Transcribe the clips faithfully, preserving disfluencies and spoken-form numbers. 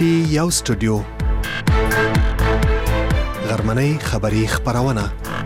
پی یو سټوډیو غرمنۍ خبری خبرونه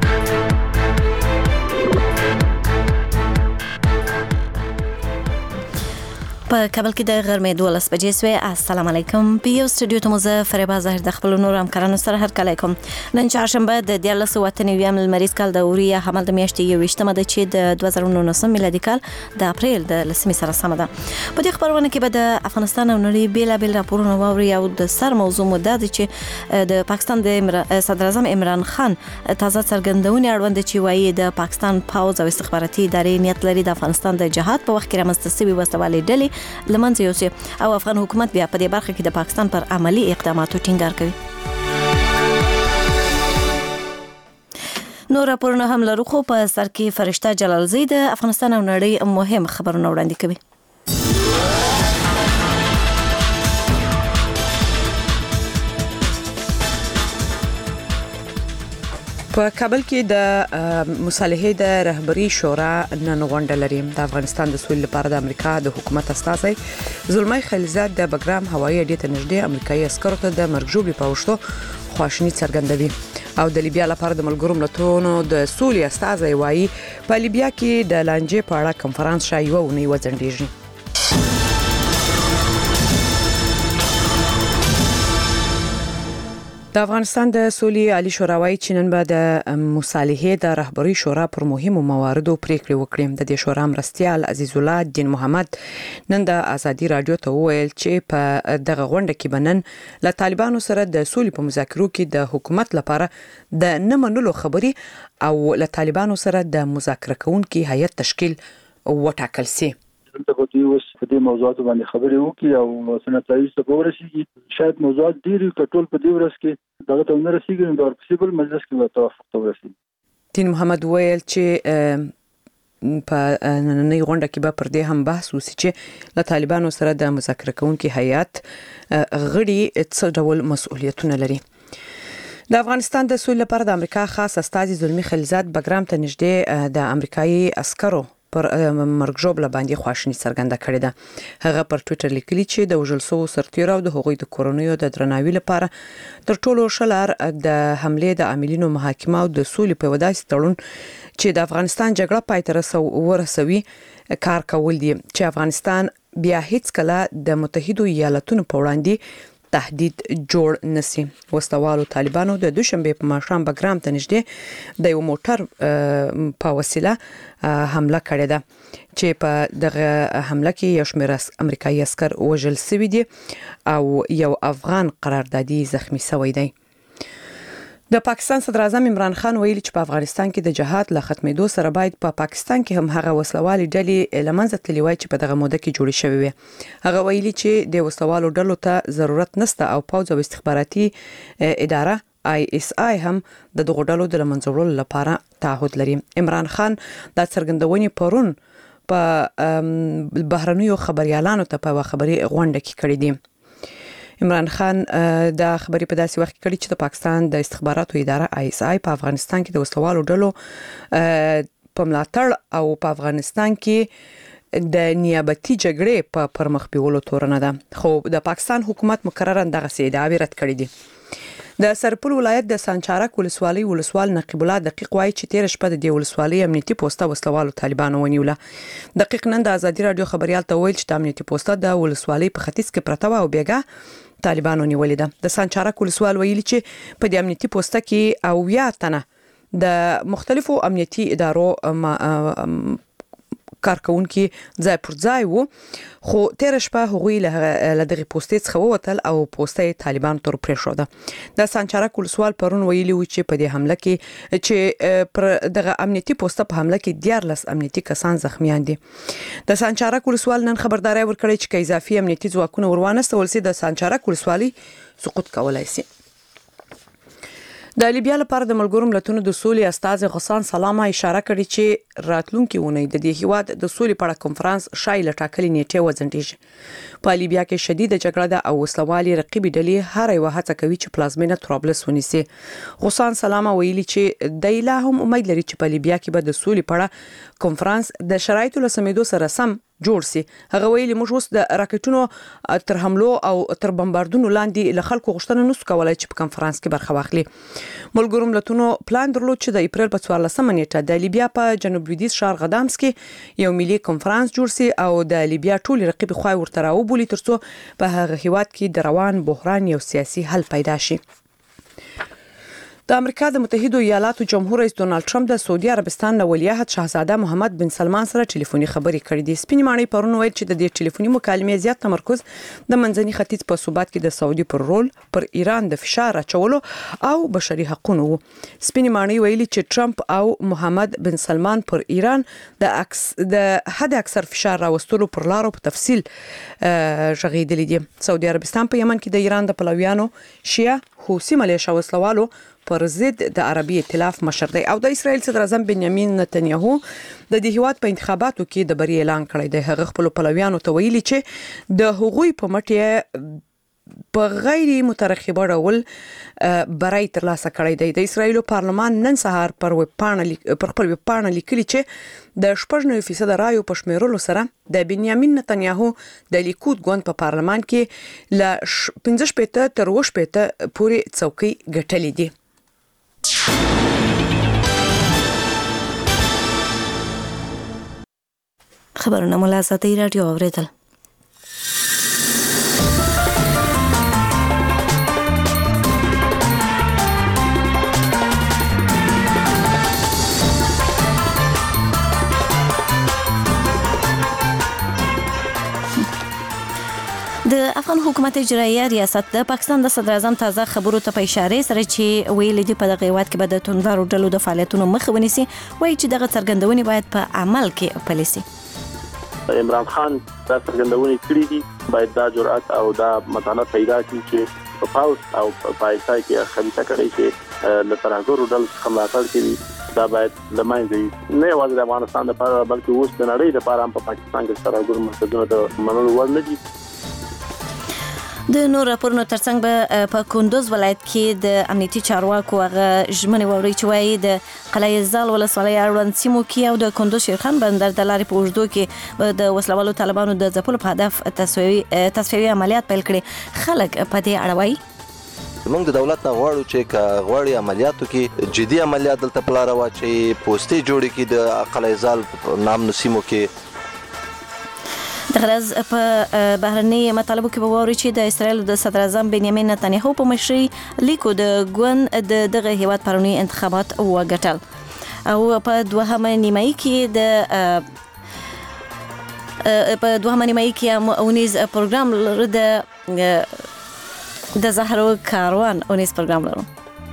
په کابل کې د غرمې دولس بجې سوې. السلام علیکم. په یو سټوډیو ته مو زه فریبا ظاهر د خپل نور همکارانو سره هر کله کوم. نن چهارشنبه د دیارلس وطنویم لمریز کال د اوریا حمل د میاشتې یوویشتمه ده چې د دوه زره نولسم میلادي کال د اپریل د لسمې سره سمه ده. په دې خبرونه کې به د افغانستان او نړۍ بیلابیل راپورونه واوري او د سر موضوع مو ده چې د پاکستان د صدر اعظم عمران خان تازه څرګندونې اړوند چې وایي د پاکستان پوځ او استخباراتي ادارې نیت لري د افغانستان د جهاد په وخت کې رامنځته شوي وسلوالې ډلې لمنځه یوسي او افغان حکومت بیا په دې برخه کې د پاکستان پر عملی اقداماتو ټینګار کوي. نور راپورونه هم لرو خو په سر کې فرشته جلالزی د افغانستان او نړۍ مهم خبرونه وړاندې کوي. په کابل کې د مصالحې د رهبری شورا نن غونډه لري. د افغانستان د سولې لپاره د امریکا د حکومت استازي زلمی خلیلزاد د بګرام هوایي اډې ته نږدې امریکایي عسکرو ته د مرګ ژوبلې په وشتو خواشیني څرګندوي او د لیبیا لپاره د ملګرو ملتونو د سولې استازي وایي په لیبیا کې د لانجې په اړه کنفرانس شای و نه وځنډیږي. د افغانستان د سولې عالی شورا وايي چې نن به د مصالحې د رهبری شورا پر مهمو مواردو پریکړې وکړي. د دې شورا مرستیال عزیز الله الدین محمد نن د ازادي رادیو ته وویل چې په دغه غونډه کې بنن له طالبانو سره د سولې په مذاکرو کې د حکومت لپاره د نه منلو خبري او له طالبانو سره د مذاکره کوونکي هیئت تشکیل وټاکل سي. دلته به دوی اوس په دې موضوعاتو باندې خبرې وکړي او سنتایي څه به ورسیږي. شاید موضوعات ډېر کټول په دې ورځ کې دغه ته نه رسیږي نو د ورپسې بل مجلس کې به توافق ته ورسیږي. دین محمد ویل چې په نننۍ غونډه کې به پر دې هم بحث وشي چې له طالبانو سره د مذاکره کوونکي هیئت غړي څه ډول مسؤلیتونه لري. د افغانستان د سولې لپاره د امریکا خاص استازي زلمی خلیلزاد بګرام ته نږدې د امریکایي عسکرو پر مرګ ژوبله باندې خواشیني څرګنده کړې ده. هغه پر ټوئیټر لیکلي چې د وژل شوو سرتیرو او د هغوی د کورنیو د درناوي لپاره تر ټولو ښه لار د حملې د عاملینو محاکمه او د سولې په وداسې تړون چې د افغانستان جګړه پای ته ورسوي کار کول دي چې افغانستان بیا هیڅ کله د متحدو ایالاتونو په وړاندې تهدید جوړ نسی. وسلوالو طالبانو د دوشنبه په ماښام بګرام ته نږدې د یو موټر په وسیله حمله کړې ده چې په دغه حمله کې یو شمېر امریکایي عسكر وژل شوي دي او یو افغان قراردادي زخمی شوی دی. د پاکستان صدر اعظم عمران خان ویلي چې په افغانستان کې د جهاد له ختمېدو سره باید په پا پاکستان کې هم هغه وسلوالي ډلې لمنځه تللي وای چې په دغه موده کې جوړې شوې وي. هغه ویلي چې د وسلوالو ډلو ته ضرورت نشته او پوځ او استخباراتي اداره آی اس آی هم د دغه ډلو د لمنځه وړلو لپاره تعهد لري. عمران خان د څرګندونې پرون په بهرنیو خبريالانو ته په خبري غونډه کې کړې دي. عمران خان د خبري په داسې وخت کې کړي چې د پاکستان د استخباراتو اداره آی اس آی په افغانستان کې د وسلوالو ډلو په ملاتړ او په افغانستان کې د نیابتي جګړې په پرمخ بیولو تورنه ده. خو د پاکستان حکومت مکرره دغه ادعاوې رد کړې دي. د سرپل ولایت د سانچارک ولسوالۍ ولسوال نقیب الله دقیق وایي چې تیر شپه د دې ولسوالۍ امنیتي پوسټه وسلوالو طالبانو ونیوله. دقیق نن د ازادي رادیو خبريال ته ویل چې د امنیتي پوسټه د ولسوالۍ په ختیځ کې پرته و او بیګه طالبانو نیولې ده. د سانچارک ولسوال ویلي چې په دې امنیتي پوسټه کې او یا تنه د مختلفو امنیتي ادارو کارکونکي ځای پر ځای وو خو تیر شپه هغوی له دغه پوسټې څخه ووتل او پوسټې طالبان تر پرېښوده. د سانچارک ولسوال پرون ویلي و چې په دې حمله کې چې پر دغه امنیتي پوسټه په حمله کې دیارلس امنیتي کسان زخمیان دي. د سانچارک ولسوال نن خبرداري ورکړي چې که اضافي امنیتي ځواکونه وروانستول سي د سانچارک ولسوالۍ سقوط کولای سي. د لیبیا لپاره د ملګرو ملتونو د سولې استازي غسان سلامه اشاره کړې چې راتلونکي اونۍ د دې هیواد د سولې په اړه کنفرانس شای له ټاکلې نیټې وځنډیږي. په لیبیا کې شدید جګړه ده او وسلوالي رقیب ډلې هر یو هڅه کوي چې پلازمینه طرابلس ونیسي. غسان سلامه ویلي چې د لا هم امید لري چې په لیبیا کې به د سولې په اړه کنفرانس د شرایطو له سمېدو سره سم جوړ سي. هغه ویلي موږ اوس د راکټونو تر حملو او تر بمباردونو لاندې له خلکو غوښتنه نشو کولای چې په کنفرانس کې برخه واخلي. ملګرو ملتونو پلان درلود چې د اپریل په څوارلسمه نیټه د لیبیا په جنوب لویدیځ ښار غدامس کې یو ملي کنفرانس جوړ سي او د لیبیا ټول رقیب خوا ورته راوبولي ترڅو په هغه هیواد کې د روان بحران یو سیاسي حل پیدا شي. د امریکا د متحده ایالاتو جمهور رئیس ډونالد ټرمپ د سعودي عربستان له ولیعهد شاهزاده محمد بن سلمان سره ټلیفوني خبرې کړې دي. سپینې ماڼۍ پرون ویل چې د دې ټلیفوني مکالمې زیات تمرکز د منځني ختیځ په ثبات کې د سعودي پر رول پر ایران د فشار اچولو او بشري حقوقو وو. سپینې ماڼۍ ویلي چې ټرمپ او محمد بن سلمان پر ایران د اکس د حد اکثر فشار راوستلو پر لارو په تفصیل ژغېدلې دي. سعودي عربستان په یمن کې د ایران د پلویانو شیعه حوثي ملیشه وسلوالو پر ضد د عربي ائتلاف مشر دی او د اسرایل صدر اعظم بنیامین نتنیاهو د دې هیواد په انتخاباتو کې د بری اعلان کړی دی. هغه خپل پلویانو ته ویلي چې د حقوقي په مټ په غیر مترقبه ډول برای ترلاسه کړی دی. د اسرایل پارلمان نن سهار پر ویب پاڼه پر خپل ویب پاڼه لیکلي چې د شپږ نوي فیصد رایو په شمیرلو سره د بنیامین نتنیاهو د لیکود ګوند په پارلمان کې ل پنځه شپږ تر اووه شپږ پورې څوکۍ ګټلې دي. خبرونه مو له ازادي راډیو اوریدل. د افغان حکومت اجرایه ریاست د پاکستان د صدر اعظم تازه خبرو ته په اشاره سره چې ویل دي په دغه هیواد کې به د توندارو ډلو د فعالیتونو مخه ونیسي، وایي چې دغه څرګندونې باید په عمل کې پلي شي. عمران خان دا څرګندونې کړې دي، باید دا جرأت او دا متانت پیدا کړي چې په پاوس او په پایسای کې خلیفہ کړي چې له ترهګرو ډلو څخه ملاتړ کوي. دا باید لمانځي نه یوازې د افغانستان لپاره بلکې اوس د نړۍ لپاره هم په پاکستان کې ترهګرو مرکزونه د منلو وړ نه دي. د نور راپورونو ترڅنګ به په کندوز ولایت کې د امنیتي چارواکو هغه ژمنې ووري چې وایي د قلعه زال ولسوالۍ اړوند سیمو کې او د کندوز شیرخان بندر د لارې په اوږدو کې د وسلوالو طالبانو د ځپلو په هدف تصفیوي عملیات پیل کړي. خلک په دې اړه وایي موږ د دولت نه غواړو چې که غواړي عملیاتو کې جدي عملیات دلته په لاره واچي، پوستې جوړې کړي د قلعه زال نام سیمو کې. د غرض په بهرني مطالبو کې به ووري چې د اسرایل د صدر اعظم بنیامین نتنیاهو په مشرۍ لیکو د ګوند د دغه هیواد پرونی انتخابات وګټل او په دوهمه نیمایي کې د په دوهمه نیمایي کې اونیز پروګرام لري د د زهرو کاروان اونیز پروګرام لرو.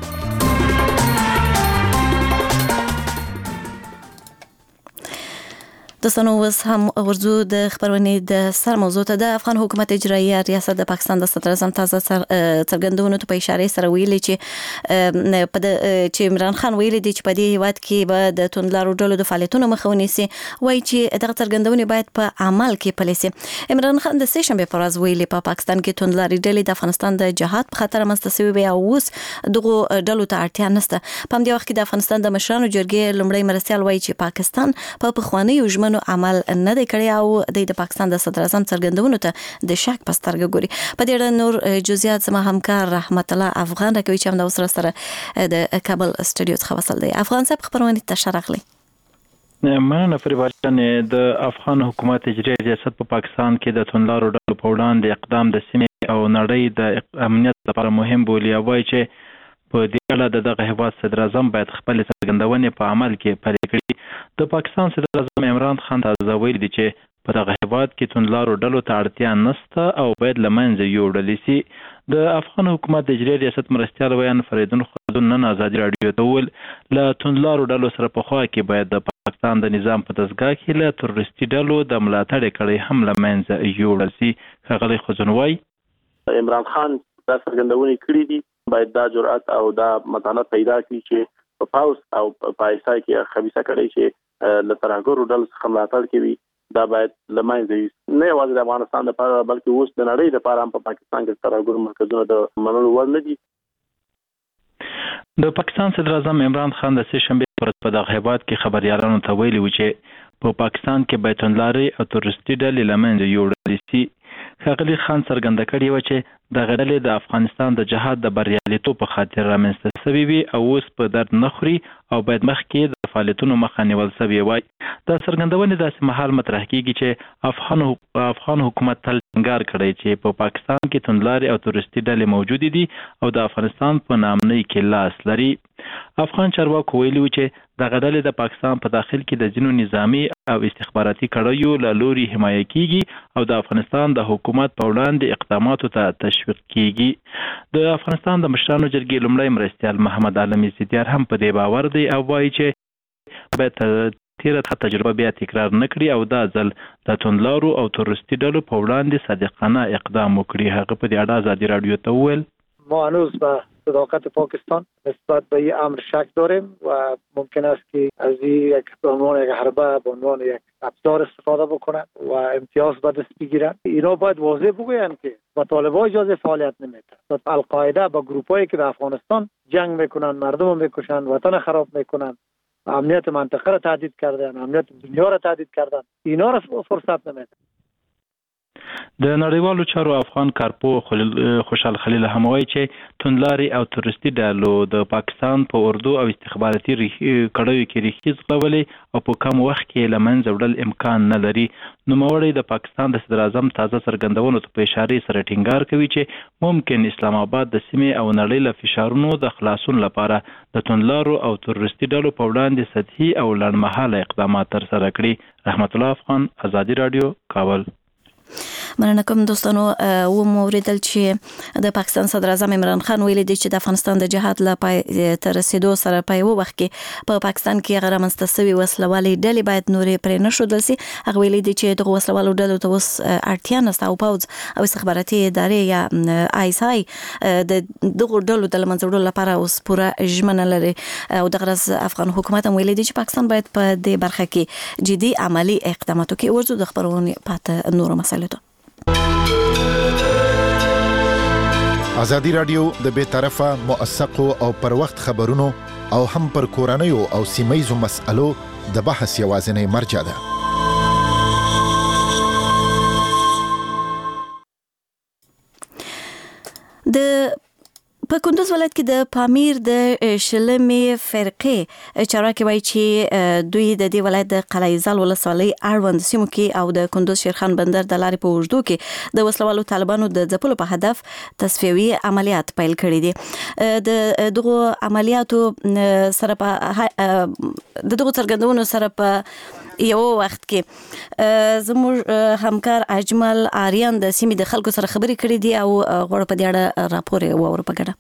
دوستانو اوس هم ورځو د خبرونې د سر موضوع ته. د افغان حکومت اجرایه ریاست د پاکستان د صدر اعظم تازه څرګندونو ته په اشاره سره ویلي چې په چې عمران خان ویلي دي چې په دې هیواد کې به د توندلارو ډلو د فعالیتونو مخه ونیسي، وایي چې دغه څرګندونې باید په عمل کې پلي شي. عمران خان د سه شنبې پر ورځ ویلي په پاکستان کې توندلاري ډلې د افغانستان د جهاد په خطر مستسوي وي او اوس دغه ډلو ته اړتیا نشته. په همدې وخت کې د افغانستان د مشرانو جرګې لومړی مرستیال وایي چې پاکستان په پخوانیو ژمنو عمل نه دی کړی او د پاکستان د صدر اعظم څرګندونو ته د شک په سترګه ګوري. په دې اړه نور جزئیات زما همکار رحمت الله افغان راکوي چې هم د اوسره سره د کابل استودیو څخه وصل دی. افغان صاحب خبرونه ته شرحلي. مننه فریبالان. د افغان حکومت اجرایه ریاست په پاکستان کې د توندلارو ډلو په وړاندې اقدام د سیمې او نړۍ د امنیت لپاره مهم بولي او وایي چې په دې اړه د دغه هیواد صدر اعظم باید خپل څرګندونې په عمل کې پلي کړي. د پاکستان صدر اعظم عمران خان تازه ویلي دي چې په دغه هیواد کې توندلارو ډلو ته اړتیا نشته او باید له منځه یوړل شي. د افغان حکومت د اجرایه ریاست مرستیال ویان فریدون خلدون نن ازادي راډیو ته وویل له توندلارو ډلو سره په خوا کې باید د پاکستان د نظام په دستګاه کې له تروریستي ډلو د ملاتړ کړۍ هم له منځه یوړل شي. ښاغلی خزون وایي عمران خان دا څرګندونې کړې دي، باید دا جرأت او دا متانت پیدا کړي چې په پاوس او په پایسای کې خبيثه کړي چې له ترهګرو ډلو څخه ملاتړ کوي. دا باید لمانځي نه یوازې د افغانستان لپاره بلکې اوس د نړۍ لپاره هم په پاکستان کې ترهګرو مرکزونه د منلو وړ نه دي. د پاکستان صدر اعظم عمران خان د سه شنبې پر په دغه هیواد کې خبريالانو ته ویلي و چې په پاکستان کې بیت لاري او تورستي ډلې لمنځه یوړل شي. ښاغلي خان څرګنده کړې وه چې دغه ډلې د افغانستان د جهاد د بریالیتوب په خاطر رامنځته سوي وي او اوس په درد نه خوري او باید مخکې د فعالیتونو مخه نیول سوي وای. دا څرګندونې داسې مهال مطرح کیږي چې افغان افغان حکومت تل ټینګار کړی چې په پاکستان کې توندلارې او تورستي ډلې موجودې دي او د افغانستان په نامنۍ کې لاس لري. افغان چارواکو ویلي و چې دغه ډلې د پاکستان په داخل کې د ځینو نظامي او استخباراتي کړیو له لوري حمایه کیږي او د افغانستان د حکومت په وړاندې اقداماتو ته تشویق کیږي. د افغانستان د مشرانو جرګې لومړی مرستیال محمد عالم زیدیار هم په دې باور دی او وایي چې باید تیره تجربه بیا تکرار نه کړي او دا ځل د توندلارو او تورستي ډلو په وړاندې صادقانه اقدام وکړي. هغه په دې اړه ازادي رادیو ته وویل ما هنوز به صداقت پاکستان نسبت به این امر شک داریم و ممکن است که از این یک به عنوان یک حربه به عنوان یک ابزار استفاده بکنند و امتیاز به دست بگیرند. اینا باید واضح بگویند که با طالبان اجازه فعالیت نمیده. القاعده با گروپایی که در افغانستان جنگ میکنند، مردم میکشند، وطن خراب میکنند، امنیت منطقه را تهدید کردن، امنیت دنیا را تهدید کردن، اینا را فرصت نمیده. د نړیوالو چارو افغان کارپو خوشحال خلیل هم وایي چې توندلاري او تورستي ډلو د پاکستان په اردو او استخباراتي کړیو کې ریښې ځغلولې او په کم وخت کې له منځه وړل امکان نه لري. نوموړی د پاکستان د صدر اعظم تازه څرګندونو ته په اشارې سره ټینګار کوي چې ممکن اسلام آباد د سیمې او نړۍ له فشارونو د خلاصون لپاره د توندلارو او تورستي ډلو په وړاندې سطحي او لنډمهاله اقدامات ترسره کړي. رحمت الله افغان، ازادي رادیو، کابل. مننه کوم دوستانو. و موریدل چې د پاکستان صدر اعظم عمران خان ویلي دی چې د افغانستان د جهاد لا پای تر رسیدو سره پای و وخت کې په پاکستان کې غیر منستسوي وسلوالې ډلې باید نورې پرې نه شودل سي. هغه ویلي دی چې د وسلوالو ډلو ته اوس اړتیا نشته او پوز او استخباراتي ادارې یا آی اس آی د دغه ډلو د منځوړو لپاره اوس پوره ژمنه لري او د غرض افغان حکومت هم ویلي دی چې پاکستان باید په دې برخه کې جدي عملی اقدامات وکړي. ورته د خبرونې پات نور مسایلو ته ازادي رادیو د بے طرفه موثقو او پر وخت خبرونو او هم پر کورنیو او سیمایزو مسألو د بحث یوازینی مرجع ده. د په کندوز ولایت کې د پامیر د شلمې فرقې چارواکي وایي چې دوی د دې ولایت د قلعه‌زال ولسوالۍ اړوند سیمو کې او د کندوز شیرخان بندر د لارې په اوږدو کې د وسلوالو طالبانو د ځپلو په هدف تصفیوي عملیات پیل کړي دي. د دغه عملیاتو سره په د دغه څرګندونو سره په یو وخت کې زموږ همکار اجمل آریان د سیمې د خلکو سره خبرې کړې دي او غوړ په دې اړه راپور یې واور پکړه.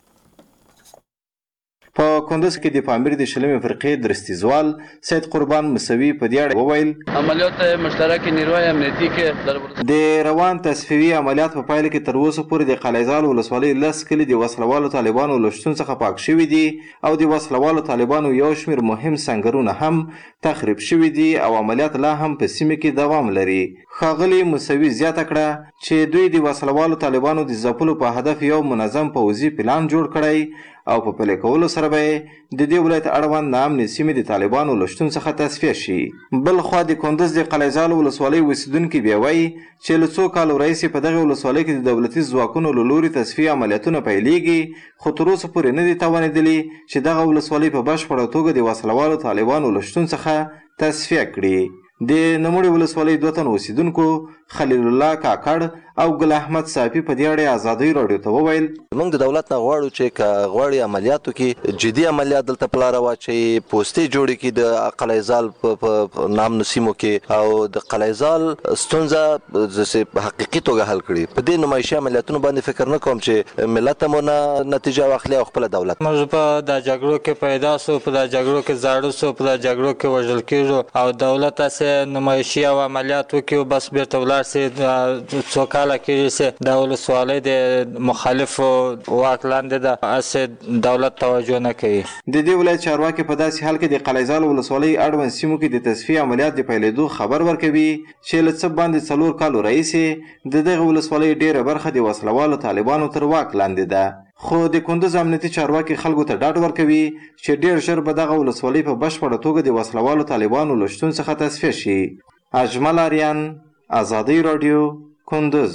په کندوز کې د پامیر د شلمې فرقې درستیزوال سید قربان مسوي په دې اړه وویل عملیات مشترک نیروی امنیتي کې د روان تصفیوي عملیات په پایله کې تر اوسه پورې د قلعه‌زال ولسوالۍ لس کلي د وسلوالو طالبانو له شتون څخه پاک شوي دي او د وسلوالو طالبانو یو شمېر مهم سنګرونه هم تخریب شوي دي او عملیات لا هم په سیمه کې دوام لري. ښاغلي موسوي زیاته کړه چې دوی د وسلوالو طالبانو د ځپلو په هدف یو منظم پوځي پلان جوړ کړی او په پلي کولو سره به د دې ولایت اړوند نامنې سیمې د طالبانو له شتون څخه تصفیه شي. بل خوا د کندوز د قلعه‌زال ولسوالۍ اوسېدونکي بیا وایي چې له څو کالو راهیسې په دغه ولسوالۍ کې د دولتي ځواکونو له لوري تصفیه عملیاتونه پیلېږي خو تر اوسه پورې نه دي توانېدلي چې دغه ولسوالۍ په بشپړه توګه د وسلوالو طالبانو له شتون څخه تصفیه کړي. د نوموړې ولسوالۍ دوه تنو اوسېدونکو خلیل الله کاکړ او ګل احمد صافي په دې اړه ازادي رادیو ته وویل موږ د دولت نه غواړو چې که غواړي عملیاتو کې جدي عملیات دلته په لاره واچوي، پوستې جوړې کړي د قلعه‌زال په نامنو سیمو کې او د قلعه‌زال ستونزه په حقیقي توګه حل کړي. په دې نمایشي عملیاتونو باندې فکر نه کوم چې ملت هم نه نتیجه واخلي او خپله دولت. موږ په د جګړو کې پیدا سو، په د جګړو کې زاړه سو، په د جګړو کې وژل کېږو او دولت هسې نمایشي او عملیات وکړي او بس بېرته ولاړ سي. څو خوشاله کیږي چې د ولسوالۍ د مخالفو واک لاندې د اس دولت توجه نه کوي. د دې ولایت چارواکي په داسې حال کې د قلعهزال ولسوالۍ اړوند سیمو کې د تصفیه عملیات د پیلېدو خبر ورکوي چې له څه باندې څلور کالو راهیسې د دغه ولسوالۍ ډیره برخه د وسلوالو طالبانو تر واک لاندې ده. خو د کندوز امنیتي چارواکي خلکو ته ډاډ ورکوي چې ډیر ژر به دغه ولسوالۍ په بشپړه توګه د وسلوالو طالبانو له شتون څخه تصفیه شي. اجمل آریان، آزادی رادیو، کندوز.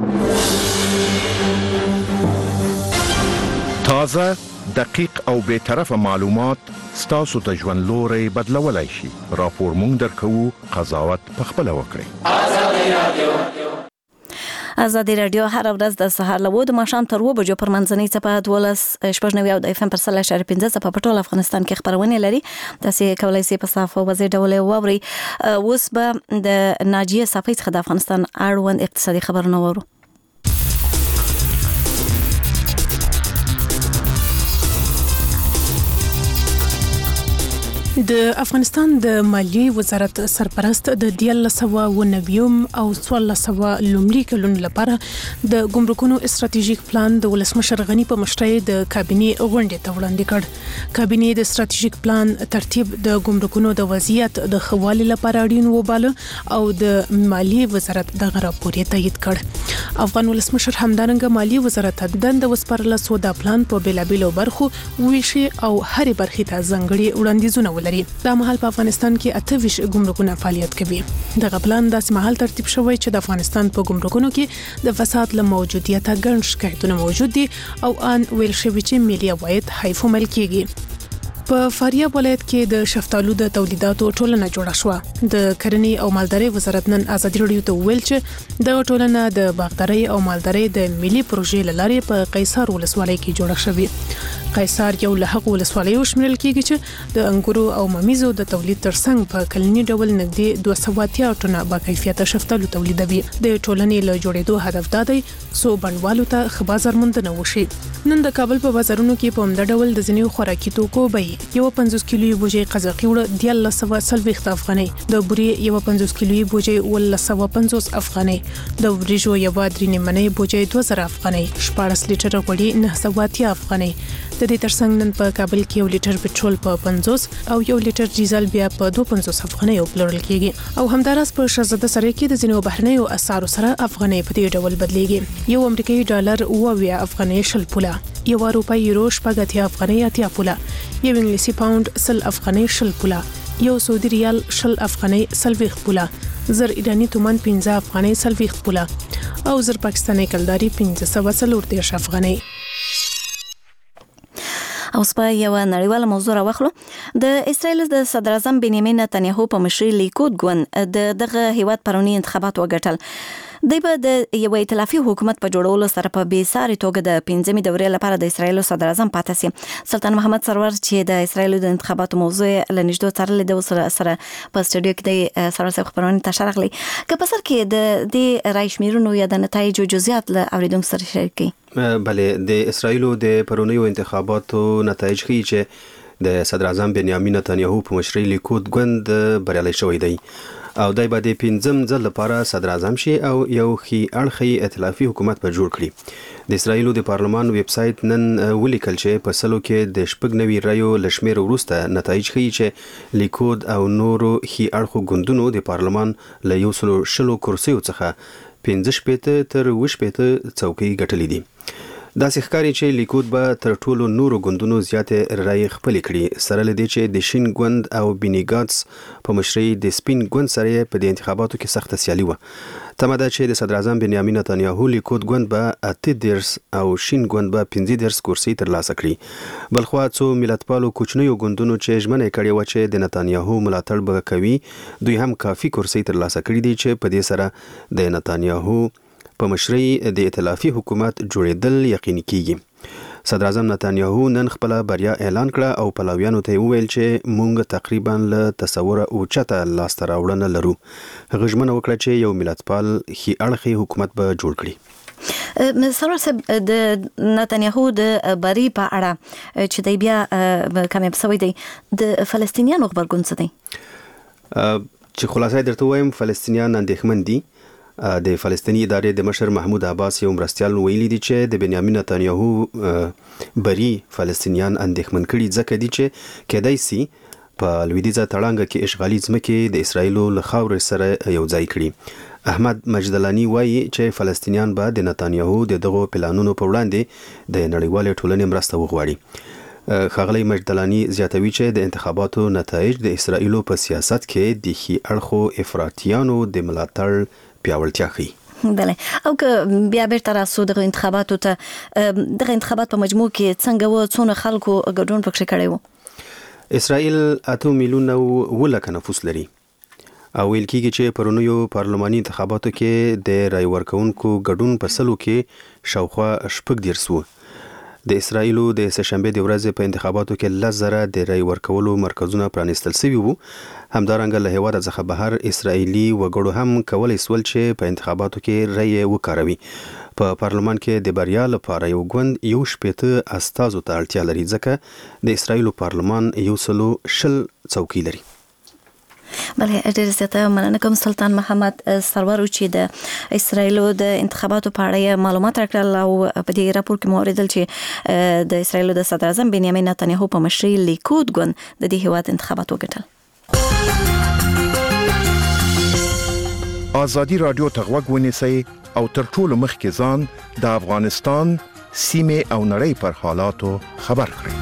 تازه، دقیق او بے طرفه معلومات ستاسو ته ژوند لوري بدلولای شي. راپور مونږ درکوو، قضاوت پخپله وکړئ. آزادی رادیو آزادي رادیو هر ورځ د سهار له د ماښام تر اوه بجو پر منځنۍ څپه دولس شپږ نوي او د اف ام پر سل اشاره پنځه څپه په ټول افغانستان کې خبرونه لري. تاسې کولای شئ په صافه وځي ډول واوري. اوس به د ناجیه صافي څخه د افغانستان اړوند اقتصادي خبرونه وورو. د افغانستان د مالیې وزارت سرپرست د دیارلس سوه اوه نوي او څوارلس سوه لومړي کلونو لپاره د ګمرکونو استراتیژیک پلان د ولسمشر غني په مشرۍ د کابینې غونډې ته وړاندې کړ. کابینې د استراتیژیک پلان ترتیب د ګمرکونو د وضعیت د ښه والي لپاره اړین وباله او د مالیې وزارت دغه راپور یې تایید کړ. افغان ولسمشر همدارنګه مالیې وزارت ته دنده وسپارله څو د پلان په بیلابیلو برخو ویشي او هرې برخې ته ځانګړي وړاندیزونه ولري. دا مهال په افغانستان کې اته ویشت ګمرکونه فعالیت کوي. دغه پلان داسې مهال ترتیب شوی چې د افغانستان په ګمرکونو کې د فساد له موجودیته ګڼ شکایتونه موجود دي او ان ویل شوی چې ملي عواید حیف مل کیږي. په فاریاب ولایت کې د شفتالو د تولیداتو ټولنه جوړه شوه. د کرنې او مالدارۍ وزارت نن آزادي رادیو ته ویل چې د ټولنه د باغدارۍ او مالدارۍ د ملي پروژې لارې په قیصار ولسوالۍ کې جوړه شوې. قیصار یو له هغو ولسوالیو شمیرل کیږي چې د انګورو او ممیزو د تولید ترڅنګ په کلنی ډول نږدې دوه سوه اتیا ټنه با کیفیته شفتالو تولیدوي. د ټولنې له جوړېدو هدف دا دی څو بڼوالو ته ښه بازار موندنه وشي. نن د کابل په بازارونو کې په همدا ډول د ځینو خوراکي توکو بیې یو پنځوس کیلو بوجي قزاقي وړه دیارلس سوه څلوېښت افغانۍ، د بورې یو پنځوس کیلو بوجي اوولس سوه پنځوس افغانۍ، د وریژو یو درې نیمه بوجي دوه زره افغانۍ، شپاړس لیټره غوړي نه سوه اتیا افغانۍ. د دې ترڅنګ نن په کابل کې یو لیټر پټرول په پنځوس او یو لیټر ډیزل بیا په دوه پنځوس افغانۍ پلورل کیږي. او همداراز په شهزاده سره کې د ځینو بهرنیو اسعارو سره افغانۍ په دې ډول بدلیږي. یو امریکایي ډالر اوه افغانۍ شل پوله، یو اروپایي یورو شپږ اتیا افغانۍ اتیا پوله، یو انګلیسي پاوند سل افغانۍ شل پوله، یو سعودي ریال شل افغانۍ څلوېښت پوله، زر ایرانی تومان پنځه افغانۍ څلوېښت پوله او زر پاکستاني کلداري پنځه سوه څلور دېرش افغانۍ. او سپه یو نړیواله موضوع راوخلو. د اسرائیل د صدر اعظم بنیامین نتنیاهو په مشرۍ لیکود ګوند د دغه هیواد پرونی انتخابات وګټل. دی به د یو ائتلافي حکومت په جوړولو سره په بې ساري توګه د پنځمې دورې لپاره د اسرائیل صدر اعظم پاتې سي. سلطان محمد سرور چې د اسرائیل د انتخاباتو موضوع له نږدې څارلې د سره سره په سټډیو کې د سرور صاحب خبرونه ته شرح لري. که په سر کې د دې رای شمیرونو یا د نتایجو جزئیات له اوریدونکو سره شریک کړي. بله، د اسرائیل د پرونیو انتخاباتو نتایج ښیي چې د صدر اعظم بنیامین نتنیاهو په مشرۍ لیکود ګوند بریالی شوی دی او دای به د پنځم ځل لپاره صدر اعظم شي او یو ښې اړخی ائتلافي حکومت به جوړ کړي. د اسرائیل د پارلمان ویب سایت نن ولیکل چې په سلو کې د شپږ نوي رایو له شمېر وروسته نتایج ښیي چې لیکود او نورو ښې اړخو ګوندونو د پارلمان له یو سلو شلو کرسیو څخه پنځه شپېته تر اووه شپېته څوکۍ ګټلې دي. داسې ښکاري چې لیکود به تر ټولو نورو ګوندونو زیاتې رایې خپلې کړي، سره له دې چې د شین ګوند او بینی ګاتس په مشرۍ د سپین ګوند سره په دې انتخاباتو کې سخته سیالي وه. تمه ده چې د صدر اعظم بنیامین نتنیاهو لیکود ګوند به اته دېرش او شین ګوند به پنځه دېرش کرسۍ ترلاسه کړي. بلخوا څو ملتپالو کوچنیو ګوندونو چې ژمنه یې کړې وه چې د نتنیاهو ملاتړ به کوي، دوی هم کافي کرسۍ ترلاسه کړي دي چې په دې سره د نتنیاهو په مشرۍ د ائتلافي حکومت جوړېدل یقیني کیږي. صدر اعظم نتنیاهو نن خپل بریا اعلان کړه او پلویانو ته وویل چې موږ تقریبا له تصوره اوچته لاسته راوړنه لرو. هغه ژمنه وکړه چې یو ملتپال ښې اړخی حکومت به جوړ کړي. سرور صاحب، د نتنیاهو د بری په اړه چې دی بیا کامیاب شوی دی، د فلسطینیانو خبرګون څه دی؟ چې خلاصه درته وایم، فلسطینیان اندېښمن دي د فلسطیني ادارې د مشر محمود عباس یو مرستیال ویلي دي چې د بنیامین نتانیاهو بری فلسطینیان اندېښمن کړي ځکه دي چې کېدای سي په لویدیځه تړانګه کې اشغالي ځمکې د اسرایلو له خاورې سره یو ځای کړي. احمد مجدلانی وایي چې فلسطینیان به د نتانیاهو د دغو پلانونو په وړاندې د نړیوالې ټولنې مرسته وغواړي. ښاغلی مجدلانی زیاتوي چې د انتخاباتو نتایج د اسرایلو په سیاست کې د ښي اړخو افراطیانو د ملاتړ پیاوړتیا ښیي. بله او که بیا بیرته راسو دغه انتخاباتو ته دغه انتخابات په مجموع کې څنګه و څونه خلکو ګډون پکې کړی و؟ اسرائیل اته میلیونه ولکه نفوس لري او ویل کېږي چې پرونیو پارلماني انتخاباتو کې د رای ورکوونکو ګډون په سلو کې شاوخوا شپږ دېرش وو. د اسرائیلو د سهشنبې د ورځې په انتخاباتو کې لس زره د رای ورکولو مرکزونه پرانیستل شوي وو. همدارنګه له هېواده څخه بهر اسرائیلي وګړو هم کولی سول چې په انتخاباتو کې رای وکاروي. په پارلمان کې د بریا لپاره یو ګوند یو شپېته استازو ته اړتیا لري ځکه د اسرائیلو پارلمان یو سلو شل څوکۍ لري. بله ډېر زیاته مننه کوم سلطان محمد سرور چې د اسرائیلو د انتخاباتو په اړه معلومات راکړل او په دې راپور کې مو اوریدل چې د اسرائیلو د صدر اعظم بنیامین نتانیاهو په مشرۍ لیکود ګوند د دې هیواد انتخابات وګټل. آزادي رادیو ته غوږ ونیسئ او تر ټولو مخکې ځان د افغانستان سیمې او نړۍ پر حالاتو خبر کړئ.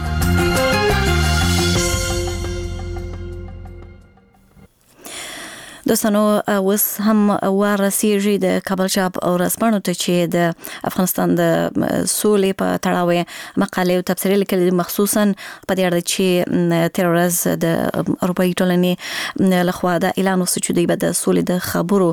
دوستانو اوس هم ورسیږي د کابل شاب او رسپانو ته چې د افغانستان د سولې په تړاو مقالې او تبصرې لیکلي مخصوصا په دې اړه چې تیر ورځ د اروپایي ټولنې لخوا د اعلان وشو چې دوی به د سولې د خبرو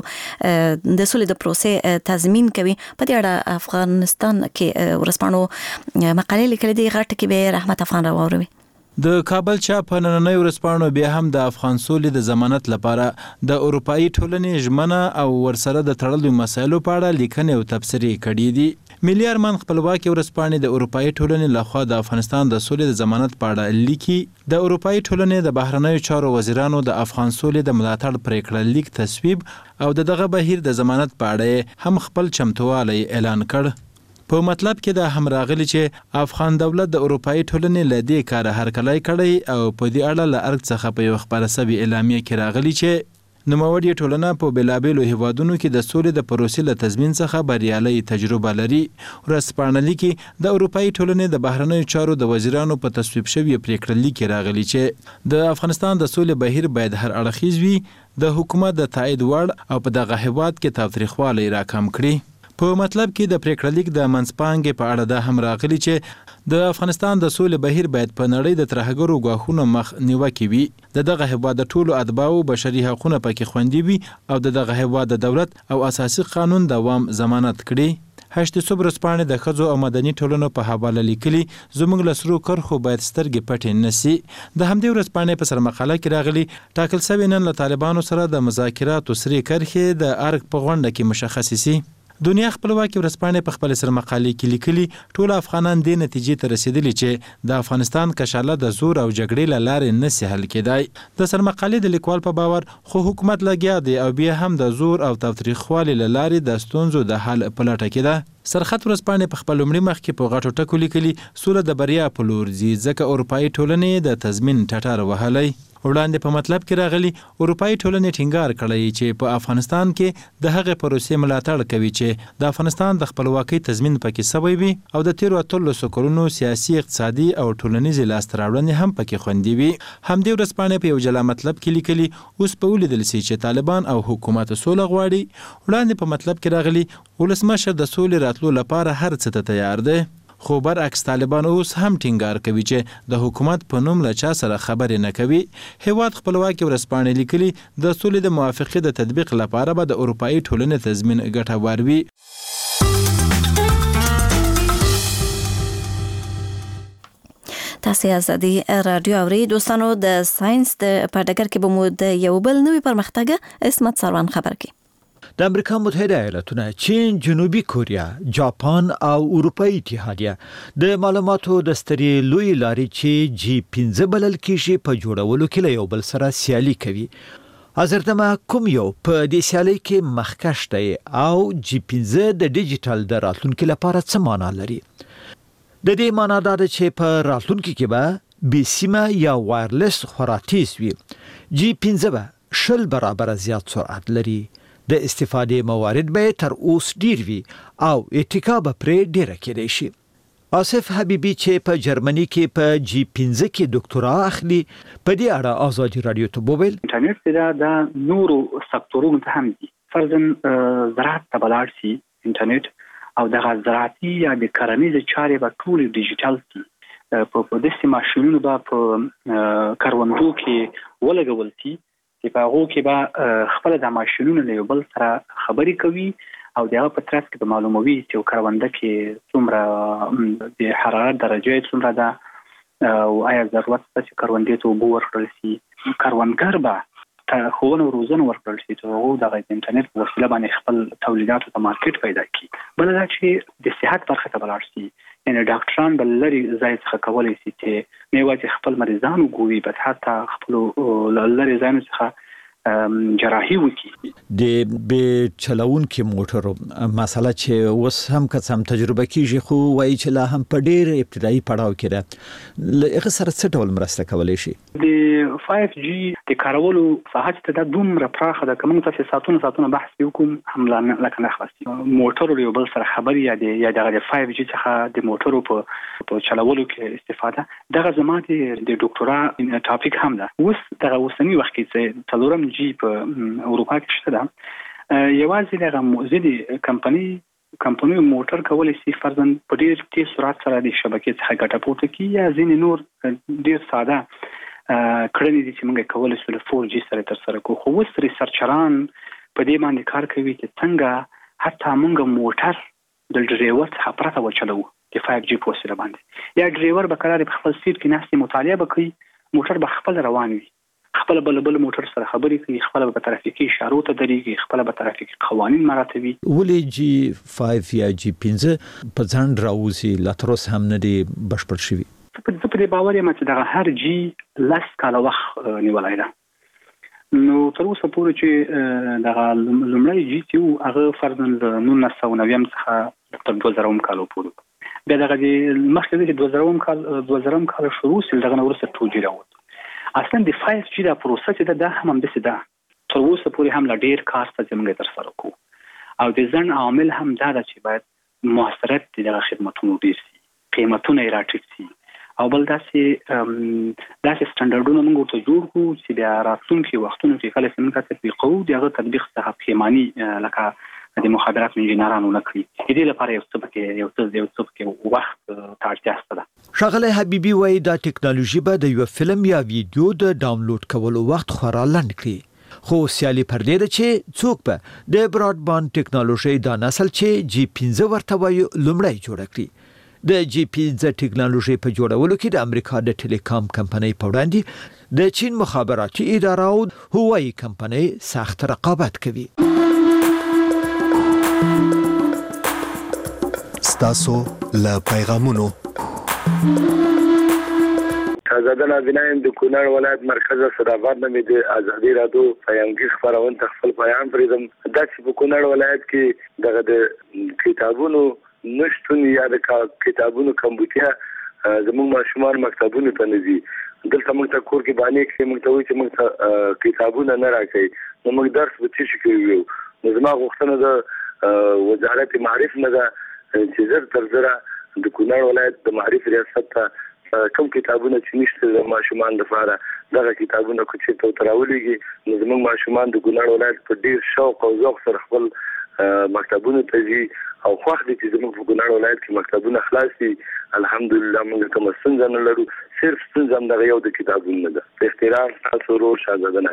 د سولې د پروسې تضمین کوي. په دې اړه افغانستان کې ورسپانو مقالې لیکلي دي. غټ کې به رحمت افغان راوړي. د کابل چا په نننۍ ورځپاڼو بیا هم د افغان سولې د ضمانت لپاره د اروپایي ټولنې ژمنه او ورسره د تړلو مسایلو په اړه لیکنې او تبصرې کړي دي. ملي ارمان خپلواکي ورځپاڼې د اروپایي ټولنې لخوا د افغانستان د سولې د ضمانت په اړه لیکي. د اروپایي ټولنې د بهرنیو چارو وزیرانو د افغان سولې د ملاتړ پریکړه لیک تصویب او د دغه بهیر د ضمانت په اړه هم خپل چمتووالی اعلان کړ. په مطلب کې د هم راغلی چې افغان دولت د اروپایي ټولنې له دې کاره هرکلی کړی او په دې اړه له ارګ څخه په یو خپاره سوي اعلامیه کې راغلی چې نوموړې ټولنه په بېلابېلو هیوادونو کې د سولې د پروسې له تضمین څخه بریالۍ تجربه لري. ورځپاڼه لیکي د اروپایي ټولنې د بهرنیو چارو د وزیرانو په تصویب شوي پریکړه لیک کې راغلی چې د افغانستان د سولې بهیر باید هر اړخیز وي، د حکومت د تایید وړ او په دغه هیواد کې تاوتریخوالی راکم کړي. په مطلب کې د پریکړه لیک د منځپانګې په اړه دا هم راغلی چې د افغانستان د سولې بهیر باید په نړۍ د ترهګرو ګواښونو مخ نیوکې وي، د دغه هیواد د ټولو اتباعو بشري حقونه پکې خوندي وي او د دغه هیواد د دولت او اساسي قانون دوام ضمانت کړي. هشت صبح ورځپاڼې د ښځو او مدني ټولنو په حواله لیکلي زموږ له سرو کرښو باید سترګې پټې نه سي. د همدې ورځپاڼې په سرمقاله کې راغلي ټاکل سوي نن له طالبانو سره د مذاکراتو سرې کرښې د ارګ په غونډه کې مشخصې سي. دنیا خپلواکي ورځپاڼې په خپل سرمقالې کې لیکلي ټول افغانان دې نتیجې ته رسیدلي چې د افغانستان کشاله د زور او جګړې له لارې نسي حل کېدای. د سرمقالې د لیکوال په باور خو حکومت لګیا دی او بیا هم د زور او تاوتریخوالي له لارې د ستونزو د حل په لټه کې ده. سرخط ورځپاڼې په خپل لومړي مخ کې په غټو ټکو لیکلي سوله د بریا په لور ځي ځکه اروپایي ټولنې د تضمین ټټر وهلی. وړاندې په مطلب کې راغلي اروپایي ټولنې ټینګار کړی چې په افغانستان کې د هغې پروسې ملاتړ کوي چې د افغانستان د خپلواکۍ تضمین پکې سوی وي او د تیرو اتلسو کلونو سیاسي، اقتصادي او ټولنیزې لاسته راوړنې هم پکې خوندي وي. همدې ورځپاڼې په یو جلا مطلب کې لیکلي اوس به ولیدل سي چې طالبان او حکومت سوله غواړي. وړاندې په مطلب کې راغلي ولسمشر د سولې راتلو لپاره هر څه ته تیار دی، خو برعکس طالبان اوس هم ټینګار کوي چې د حکومت په نوم له چا سره خبرې نه کوي. هیواد خپلواکي ورځپاڼې لیکلي د سولې د موافقې د تطبیق لپاره به د اروپایي ټولنې تضمین ګټور وي. تاسو آزادي رادیو اورئ. دوستانو د ساينس د پړدګر کې به مو د یو بل نوې پرمختګ اسمت سروان خبر کی. د امریکا متحده ایالاتونه، چین، جنوبي کوریا، جاپان او اروپایي اتحادیه د معلوماتو د سترې لوی لارې چې جی پنځه بلل کېږي په جوړولو کې له یو بل سره سیالي کوي. ازردمه کوم یو په دې سیالي کې مخکښ دی او جی پنځه د ډیجیټل د راتلونکو لپاره څه معنا لري؟ د دې معنا دا ده چې په راتلونکو کې به بې سیمه یا وایرلس خورا تیز وي. جی پنځه به شل برابر زیات سرعت لري. د استفادې موارد به تر اوس ډیر وي او اتکا به پرې ډیره کېدای شي. آصف حبیبی چې په جرمني کې په جی پنځه کې ډاکټرا اخلي په دې اړه آزادي رادیو ته وویل انټرنیټ دا د نورو سکتورونو ته هم دي. فرضاً زراعت ته بلار سي انټرنیټ او د زراعتي یا د کرنیز چارې به ټول ډیجیټل سي. په داسې ماشینونو به په کروندو کې ولګول سي چې په هغو کې به خپل د ماشینونو له یو بل سره خبرې کوي او دغه په ترڅ کې به معلوموي چې کرونده کې څومره د حرارت درجه څومره ده او آیا ضرورت شته چې کروندې ته اوبه ورکړل شي. کروندګر به ښوونه او روزنه ورکړل شي چې هغوی دغه د انټرنیټ په وسیله باندې خپل تولیداتو ته مارکیټ پیدا کړي. بله دا چې د صحت برخه ته ولاړ شي، یعنې ډاکټران به لرې ځای څخه کولی شي چې نه یوازې خپل مریضان وګوري بلکې حتی خپلو لرې ځایونو څخه جراحي وکړي. د به چلونکو موټرو مسله چې اوس هم کڅم تجربه کیږي خو وایي چې لا هم په ډیر ابتدایي پړاو کې ده. لغه سره څه ډول مرسته کولای شي؟ د فایو جی د کارولو ساحه ته د دومره پراخه ده کوم څه ساتونه ساتونه بحث وکوم هم لکه نه خلاصي. موټرو یو بل سره خبري یا د یا د فایو جی څخه د موټرو په په چلولو کې استفاده دغه زماده د ډاکټرا ټاپک هم ده. اوس دغه اوسنی وخت کې څلورم جی په اروپا کې شته ده. یوازې دغه موزدي کمپنی کمپنی موټر کولای شي فرضاً په ډیر تیز سرعت سره د شبکې څخه ګټه پورته کړي یا ځینې نور ډیر ساده کړنې دي چې موږ کولای شو له فور جی سره تر سره کوو. خو اوس ریسرچران په دې باندې کار کوي چې څنګه حتی موږ موټر د ډرایور څخه پرته وچلو د فایو جی په وسیله باندې. یا ډرایور به قرار په خپل سیټ کې ناستې مطالعه وکړي، موټر به خپل روان وي، خپل بل بل موټر سره خبرې کوي، خپل به ترافیکي اشارو ته درېږي، خپل به ترافیکي قوانین مراعاتوي. ولې جی فایو یا جی پنځه په ځان راوځي لا تر اوسه هم نه دی بشپړ شوی؟ په دې باور یم چې دغه هر جی لس کاله وخت نیولای ده. نو تر اوسه پورې چې دغه لومړی جی چې و هغه فرضاً د نولس سوه نوي څخه تر دوه زره کال پورې، بیا دغه مخکې چې دوه زره کال دوه زره کال شروع شو دغه نه وروسته ټو جی راووت. اصلا د فایو جی دا پروسه چې دا هم همداسې ده تر اوسه پورې هم لا ډیر کار ته زموږ تر سره کوو او د ځن عامل هم دا ده چې باید موثریت دغه خدماتونو ډیر شي، قیمتونه یې راټیټ شي او بل داسې داسې سټنډرډونه موږ ورته جوړ کړو چې بیا راتلونکي وختونو کې کله چې موږ تطبیق کوو دغه تطبیق څخه پښیماني لکه د مخابراتو انجینرانو نه کړي. دې لپاره یو څه پکې یو څه یو څه پکې وخت ته اړتیا شته. ښاغلی حبیبي وایي دا ټکنالوژي به د یو فلم یا ویډیو د ډاونلوډ کولو وخت خورا لنډ کړي. خو سیالي پر دې ده چې څوک به د براډباند ټکنالوژي دا نسل چې جی پنځه ورته وایي لومړی جوړه کړي. د جی پنځه ټکنالوژي په جوړولو کې د امریکا د ټیلیکام کمپنۍ په وړاندې د چین مخابراتي اداره او هوایي کمپنۍ سخت رقابت کوي. ستاسو له پیغامونو آزاده نابینایم د کونړ ولایت مرکز صداباد نه د آزادي رادیو پیغامګي خبرونه تخفل پیغام پریدم. دا چې په کونړ ولایت کې دغه د کتابونو نشټون یا د کتابونو کمبودیا زموږ ماشومان مکتبونو ته نه دي. دلته موږ ته کور کې باندې کې موږ ته وایي چې موږ ته کتابونه نه راکړي نو موږ درس به څه کوو. نو زما غوښتنه د وزارت معارف نه ده چې زر تر زره د کونړ ولایت د معارف ریاست ته کوم کتابونه چې نشته د ماشومان لپاره دغه کتابونه کو چې ته تراولېږي نو زموږ ماشومان د کونړ ولایت په ډیر شوق او ذوق سره خپل مکتبونه ته ځي او خوښ دي چې زموږ په کونړ ولایت کې مکتبونه خلاص دي. الحمدلله موږ کوم ستونزه نه لرو، صرف ستونزه همدغه یو د کتابونو ده. په احترام تاسو ورور شاهزاده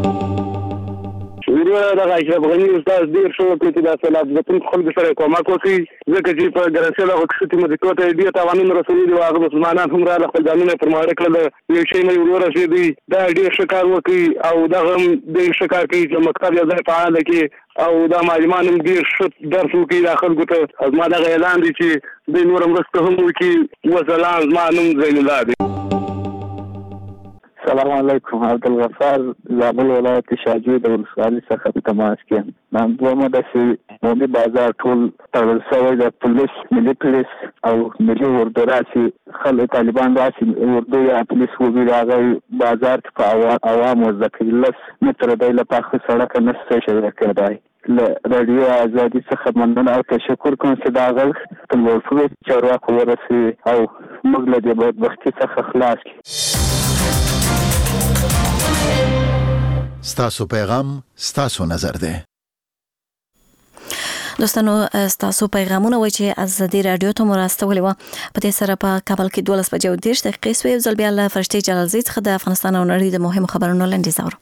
ویډیو دا اشرف غنی استاد ډیر شو چې دا سلام د ټول خلکو سره کومک وکړي ځکه چې په ګرځېدل او خصوصي مدیریت ته ډیر تاوانونه رسولي دي او هغه مسلمانان هم را خپل ځانونه پرماړه کړل. یو شی نه ورسېدي دا ډیر شکار وکړي او دا هم ډیر شکار کوي چې مکتب یو ځای فعال کړي او دا معلمان هم ډیر ښه درس وکړي دا خلکو ته. ما دا اعلان دي چې د نور مرسته هم وکړي. وسلام، ما نوم زین الله دی. السلام علیکم. عبدالغفار زابل ولایت شاجوی د ولسوالۍ څخه په تماس کې یم. نن دومره داسې عمومي بازار ټول تړل شوی د پولیس ملي پولیس او ملي اردو راسي خلک طالبان راسي اردو یا پولیس وګړي راغی بازار کې په عوام وځکې لس متره دی له پاخه سړک نه څه شوی کېدای له رادیو ازادي څخه مننه او تشکر کوم چې دا غږ تر ولسمشر چارواکو ورسوي او موږ له دې بدبختۍ څخه خلاص کړي. ستاسو پیغام ستاسو نظر ده. دوستانو ستاسو پیغامونه وای چې ازادي رادیو ته مرستولې و په دې سره په کابل کې دولس بجې او دېرش دقیقې سوې ځل بیا له فرشتي جلالزی څخه د افغانستان او نړۍ د مهمو خبرونو لنډیز اورو.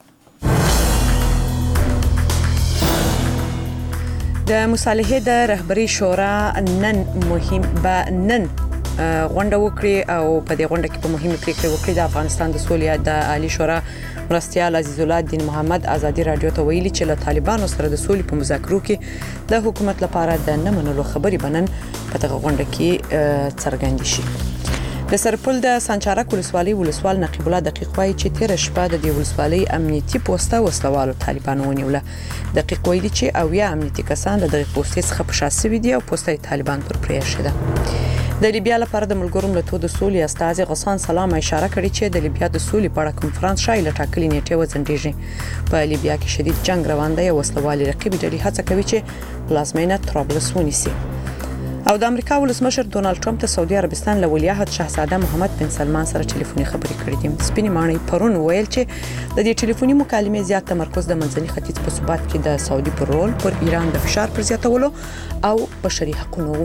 د مصالحې د رهبری شورا نن مهم به نن غونډه وکړي او په دې غونډه کې په مهمه پریکړه وکړي د افغانستان د سولې د عالی شورا مرستیال عزیز الله الدین محمد ازادي رادیو ته ویلي چې له طالبانو سره د سولې په مذاکرو کې د حکومت لپاره د نه منلو خبرې بنن په دغه غونډه کې څرګند شي. د سرپل د سانچارک ولسوالۍ ولسوال نقیب الله دقیق وایي چې تیر شپه د دې ولسوالۍ امنیتي پوسټه وسلوالو طالبانو ونیوله. دقیق وایي چې اویا امنیتي کسان د دغه پوسټې څخه په شاسې وي دي او پوسټه طالبان پر پرې شده. د لیبیا لپاره د ملګرو ملتونو د سولې استازي غسان سلام اشاره کړې چې د لیبیا د سولې په اړه کنفرانس شایي لټاکلې نیټه وزندېږي. په لیبیا کې شدید جنگ روان دی او وسلوالي رقیب ډلې هڅه کوي چې پلازمینه طرابلس ونیسي. او د امریکا ولسمشر ډونالد ټرمپ ته سعودي عربستان له ولیعهد شاهزاده محمد بن سلمان سره ټلیفوني خبرې کړې دي. سپینې ماڼۍ پرون ویل چې د دې ټلیفوني مکالمې زیات تمرکز د منځني ختیځ په ثبات کې د سعودي پر رول پر ایران د فشار پر زیاتولو او بشري حقوقو.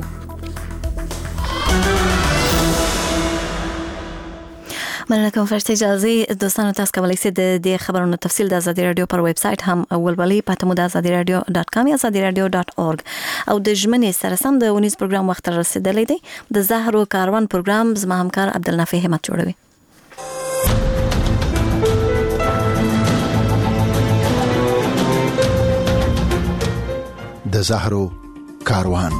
مننه کوم فرشتي جلالزی. دوستانو تاسو کولی شئ د دې خبرونو تفصیل د ازادي رادیو پر ویب سټ هم ولولئ پته مو د ازادي رادیو ډاټ کام یا ازادي رادیو ډاټ اورګ او د ژمنې سره سم د ونیس پروګرام وخت رسیدلی دی. د زهرو کاروان پروګرام زما همکار عبدالنافع همت جوړوي. د زهرو کاروان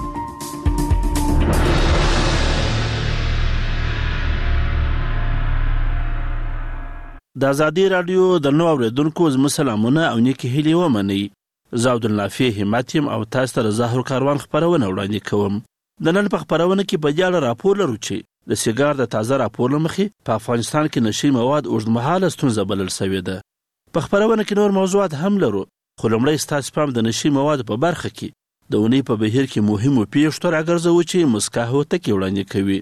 د ازادي رادیو د نو اوریدونکو زموږ سلامونه او نیکی هیلې ومنئ. زه عبدالنافع همت یم او تاسو ته د زهرو کاروان خپرونه وړاندې کوم. د نن په خپرونه کې په دې اړه راپور لرو چې د سیګار د تازه راپور له مخې په افغانستان کې نشي مواد اوږدمهاله ستونزه بلل شوې ده. په خپرونه کې نور موضوعات هم لرو خو لومړی ستاسو پام د نشي مواد په برخه کې د اونۍ په بهیر کې مهمو پیښو راګرځوو چې مسکا هوتکي وړاندې کوي.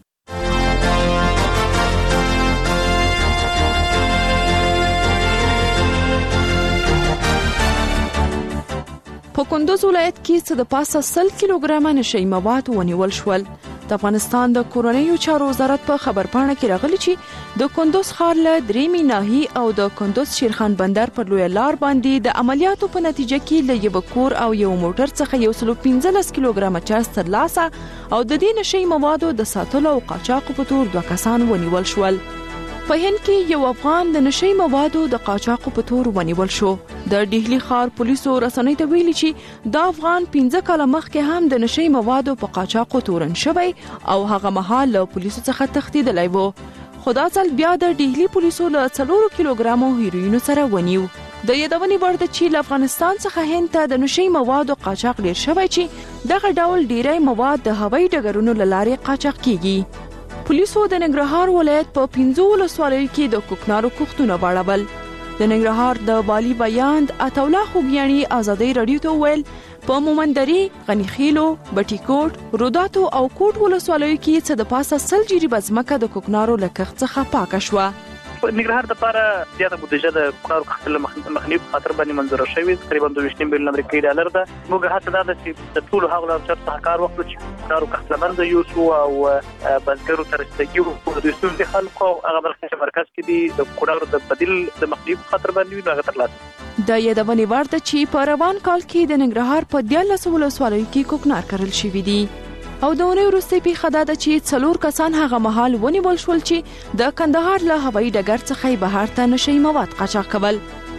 په کندوز ولایت کې څه د پاسه سل کیلوګرامه نشي مواد ونیول شول. د افغانستان د کورنیو چارو وزارت په خبرپاڼه کې راغلي چې د کندوز ښار له دریمې ناحیې او د کندوز شیرخان بندر پر لوی لار باندې د عملیاتو په نتیجه کې له یو کور او یو موټر څخه یو سل پنځلس کیلوګرامه چاس ترلاسه او د دې نشي موادو د ساتلو او قاچاق په تور دوه کسان ونیول شول. په هند کې یو افغان د نشي موادو د قاچاق په تور ونیول شو. د ډهلی ښار پولیسو رسنۍ ته ویلي چې دا افغان پنځه کاله مخکې هم د نشي موادو په قاچاق تورن شوی او هغه مهال له پولیسو څخه تښتیدلی و. خو دا ځل بیا د ډهلی پولیسو له څلورو کیلوګرامو هیروینو سره ونیو. د یادونې وړ ده چې له افغانستان څخه هند ته د نشي موادو قاچاق ډیر شوی چې دغه ډول ډیری مواد د هوایي ډګرونو له لارې قاچاق کیږي. پولیسو د ننګرهار ولایت په پنځو ولسوالیو کې د کوکنارو کښتونه واړول. د ننګرهار د بالي بیاند عطاالله خوږیاڼي ازادي رادیو ته ویل په مومندري، غنیخیلو، بټیکوټ، روداتو او کوټ ولسوالیو کې څه د پاسه سل جریبه ځمکه د کوکنارو له کښت څخه پاکه شوه. ننګرهار لپاره زیاته بودیجه د کوکنارو کښت له مخنیوي په خاطر باندې منظوره شوې تقریبا دوه ویشت میلیون امریکایي ډالر ده. موږ هڅه ده چې د ټولو هغو چارو څخه کار وکړو چې کوکنارو کښت له منځه یوسو او بزګرو ته رسیدګي وکړو. د ستونزې خلکو هغه برخې چې مرکز کې دي د کوکنارو د بدیل د مخنیوي په خاطر باندې وي هغه ترلاسه. د یادونې وړ ده چې په روان کال کې د ننګرهار په دیارلس ولسوالیو کې کوکنار کرل شوي دي. او د اونۍ وروستۍ پیښه دا ده چې څلور کسان هغه مهال ونیول شول چې د کندهار له هوایي ډګر څخه بهر ته نشي مواد قاچاق کول.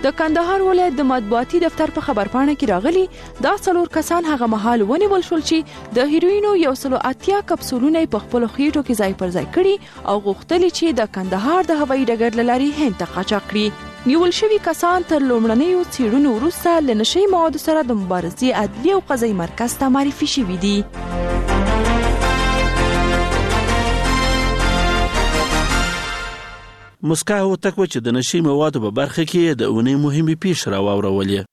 د کندهار ولایت د مطبوعاتي دفتر په خبرپاڼه کې راغلي دا څلور کسان هغه مهال ونیول شول چې د هیروینو یو سل اتیا کپسولونه په خپل خېټو کې ځای پر ځای کړي او غوښتل چې د کندهار د هوایي ډګر له لارې هند ته قاچاق کړي. نیول شوي کسان تر لومړنیو څېړنو وروسته له نشهیي موادو سره د مبارزې عدلي او قضایي مرکز ته معرفي شوي دي. مسکا هوتک و چې د نشهیي موادو په برخه کې د اونۍ مهمې پیښې راواورولې.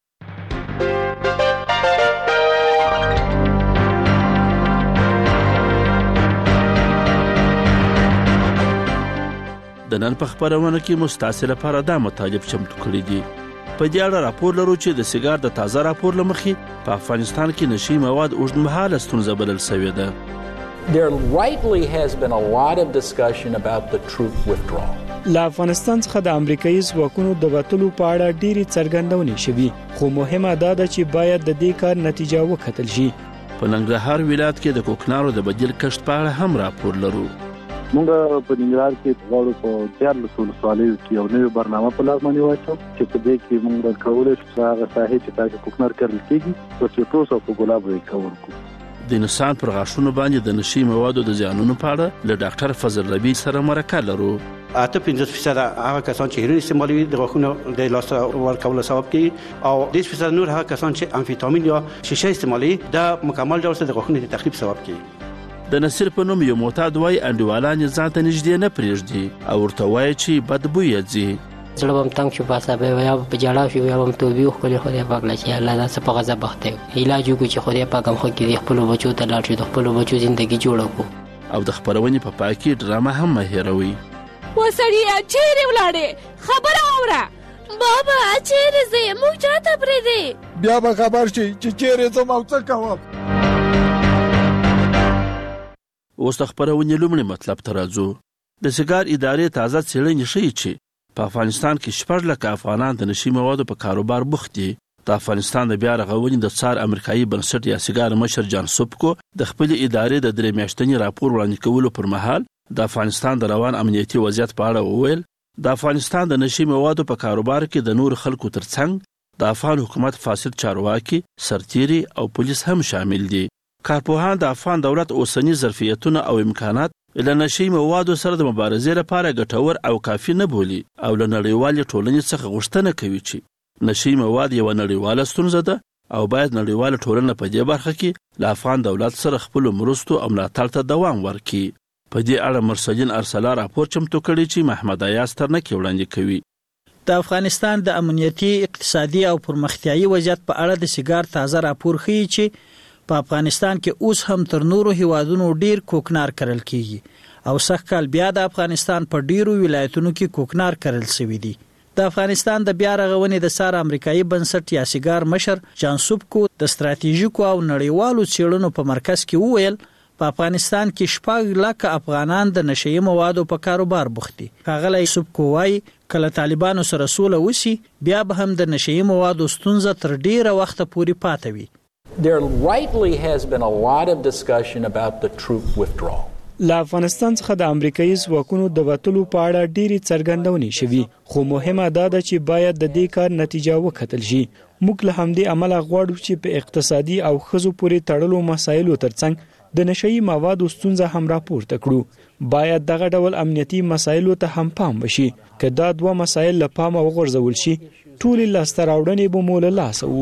د نن په خبرونه کې مستاسې لپاره دا مطالب چمتو کړي دي. په دې اړه راپور لرو چې د سیګار د تازه راپور له مخې په افغانستان کې نشهیي مواد اوږدمهاله ستونزه بلل شوې ده. There rightly has been a lot of discussion about the troop withdrawal. له افغانستان څخه د امریکایي ځواکونو د وتلو په اړه ډېرې څرګندونې شوي، خو مهمه دا ده چې باید د دې کار نتیجه وکتل شي. په ننګرهار ولایت کې د کوکنارو د بدیل کښت په اړه هم راپور لرو. موږ په ننګرهار کې غواړو په دیارلسو ولسوالیو کې یو نوې برنامه په لاس باندې واچو چې په دې کې موږ کولی شو هغه ساحې چې تاسو کوکنار کرل کېږي په سیټروس او په ګلاب یې کول کو. د انسان پر غاښونو باندې د نشهیي موادو د زیانونو په اړه له ډاکټر فضل ربیع سره مرکه لرو. اته پنځه فیصد هغه کسان چې هیروین استعمالوي د غاښونو د لاس ورکولو سبب کوي او دېرش فیصد نور هغه کسان چې امفیتامین یا شیشه استعمالوي د مکمل ډول سره د غاښونو د تخریب سبب کوي. د نصیر په نوم یو معتاد وای انډیوالان ځان ته نږدې نه پرېږدي او ورته وایي چې بد بوی یې ځي. زړه به م تنګ شو، په عصبي یا په ژړا شو، یا به م توبې وښکلې خدای پاک له چې الله دا څه په غضب بخت دی. علاج وکړو چې خدای پاک هم ښه کړي، خپلو بچو ته لاړ شو، د خپلو بچو زندګي جوړه کړو. او د خپرونې په پای کې ډرامه هم مه هېروئ. وسړیه چیرې ولاړې؟ خبره واوره. بابا چیرې ځې؟ موږ چاته پرېږدې؟ بیا به خبر شي چې چیرې ځم او څه کوم. اوس د خبرونې لومړی مطلب ته راځو. د سیګار ادارې تازه څېړنې ښیي چې په افغانستان کې شپږ لکه افغانان د نشهیي موادو په کاروبار بوخت دي. د افغانستان د بیا رغونې د څار امریکایي بنسټ یا سیګار مشر جان سوبکو د خپلې ادارې د درې میاشتني راپور وړاندې کولو پر مهال د افغانستان د روان امنیتي وضعیت په اړه وویل د افغانستان د نشهیي موادو په کاروبار کې د نور خلکو ترڅنګ د افغان حکومت فاسد چارواکي، سرتیري او پولیس هم شامل دي. کارپوهان د افغان دولت اوسنی ظرفیتونه او امکانات له نشهیي موادو سره د مبارزې لپاره ګټور او کافي نه بولي او له نړیوالې ټولنې څخه غوښتنه کوي چې نشهیي مواد یوه نړیواله ستونزه ده او باید نړیواله ټولنه په دې برخه کې له افغان دولت سره خپلو مرستو او ملاتړ ته دوام ورکړي. په دې اړه مرسلین ارسلا راپور چمتو کړی چې محمد ایاز ترنکي وړاندې کوي. د افغانستان د امنیتي، اقتصادي او پرمختیایي وضعیت په اړه د سیګار تازه راپور ښیي چې په افغانستان کې اوس هم تر نورو هیوادونو ډیر کوکنار کرل کیږي او سږ کال بیا د افغانستان په ډیرو ولایتونو کې کوکنار کرل شوی دی. د افغانستان د بیا رغونې د څار امریکایي بنسټ یا سیګار مشر جان سوبکو د ستراتیژیکو او نړیوالو څېړنو په مرکز کې وویل په افغانستان کې شپږ لکه افغانان د نشهیي موادو په کاروبار بوخت دي. ښاغلی سوبکو وایي کله طالبانو سره سوله وشي بیا به هم د نشهیي موادو ستونزه تر ډیره وخته پورې پاتې وي. There rightly has been a lot of discussion about the troop withdrawal. له افغانستان څخه د امریکایي ځواکونو د وتلو په اړه ډېرې څرګندونې شوي، خو مهمه دا ده چې باید د دې کار نتیجه وکتل شي. موږ له همدې امله غواړو چې په اقتصادي او ښځو پورې تړلو مسایلو ترڅنګ د نشهیي موادو ستونزه هم راپورته کړو. باید دغه ډول امنیتي مسایلو ته هم پام وشي. که دا دوه مسایل له پامه وغورځول شي ټولې لاسته راوړنې به مو له لاسه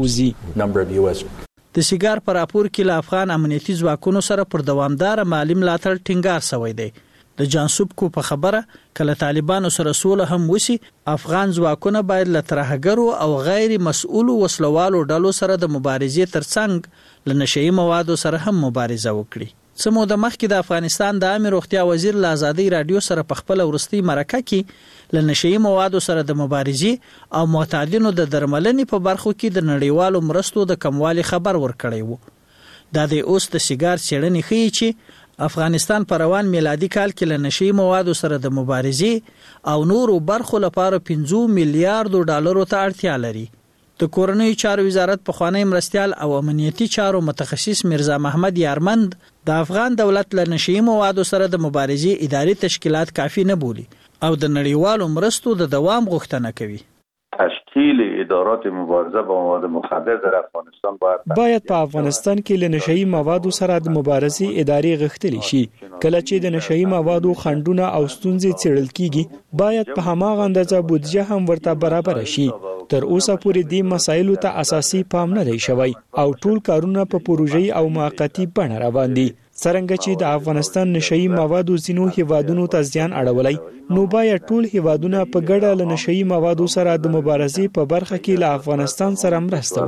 ووځي. د سیګار په راپور کې له افغان امنیتي ځواکونو سره پر دوامدار مالی ملاتړ ټینګار شوی دی. د جان سوبکو په خبره کله طالبانو سره سوله هم وشي افغان ځواکونه باید له ترهګرو او غیر مسؤلو وسلوالو ډلو سره د مبارزې ترڅنګ له نشهیي موادو سره هم مبارزه وکړي. څه موده مخکې د افغانستان د عامه روغتیا وزیر له ازادۍ راډیو سره په خپل وروستي مرکه کې له نشهیي موادو سره د مبارزې او معتادینو د درملنې په برخو کې د نړیوالو مرستو د کموالي خبر ورکړی وو. دا د اوس د سیګار څېړنې ښیي چې افغانستان په روان میلادي کال کې له نشهیي موادو سره د مبارزې او نورو برخو لپاره پنځه میلیارډ ډالرو ته اړتیا لري. د کورنیو چارو وزارت پخوانی مرستیال او امنیتي چارو متخصص میرزا محمد یارمند د افغان دولت له نشهیي موادو سره د مبارزې اداري تشکیلات کافي نه بولي او د نړیوالو مرستو د دوام غوښتنه کوي. تشکیل ادارات مبارزه با مواد مخدر در افغانستان باید باید په افغانستان کې له نشئی موادو سره د مبارزې ادارې غښتلې شي. کله چې د نشئی موادو خنډونه او ستونزې څېړل کیږي باید په هماغه اندازه بودیجه هم ورته برابر شي. تر اوسه پورې دې مسایلو ته اساسي پام نه دی شوی او ټول کارونه په پروژې او موقتی بڼه روان دي. څرنګه چې د افغانستان نشئی موادو ځینو هیوادونو ته زیان اړولی نو باید ټول هیوادونه په ګډه له نشئی موادو سره د مبارزې په برخه کې له افغانستان سره مرسته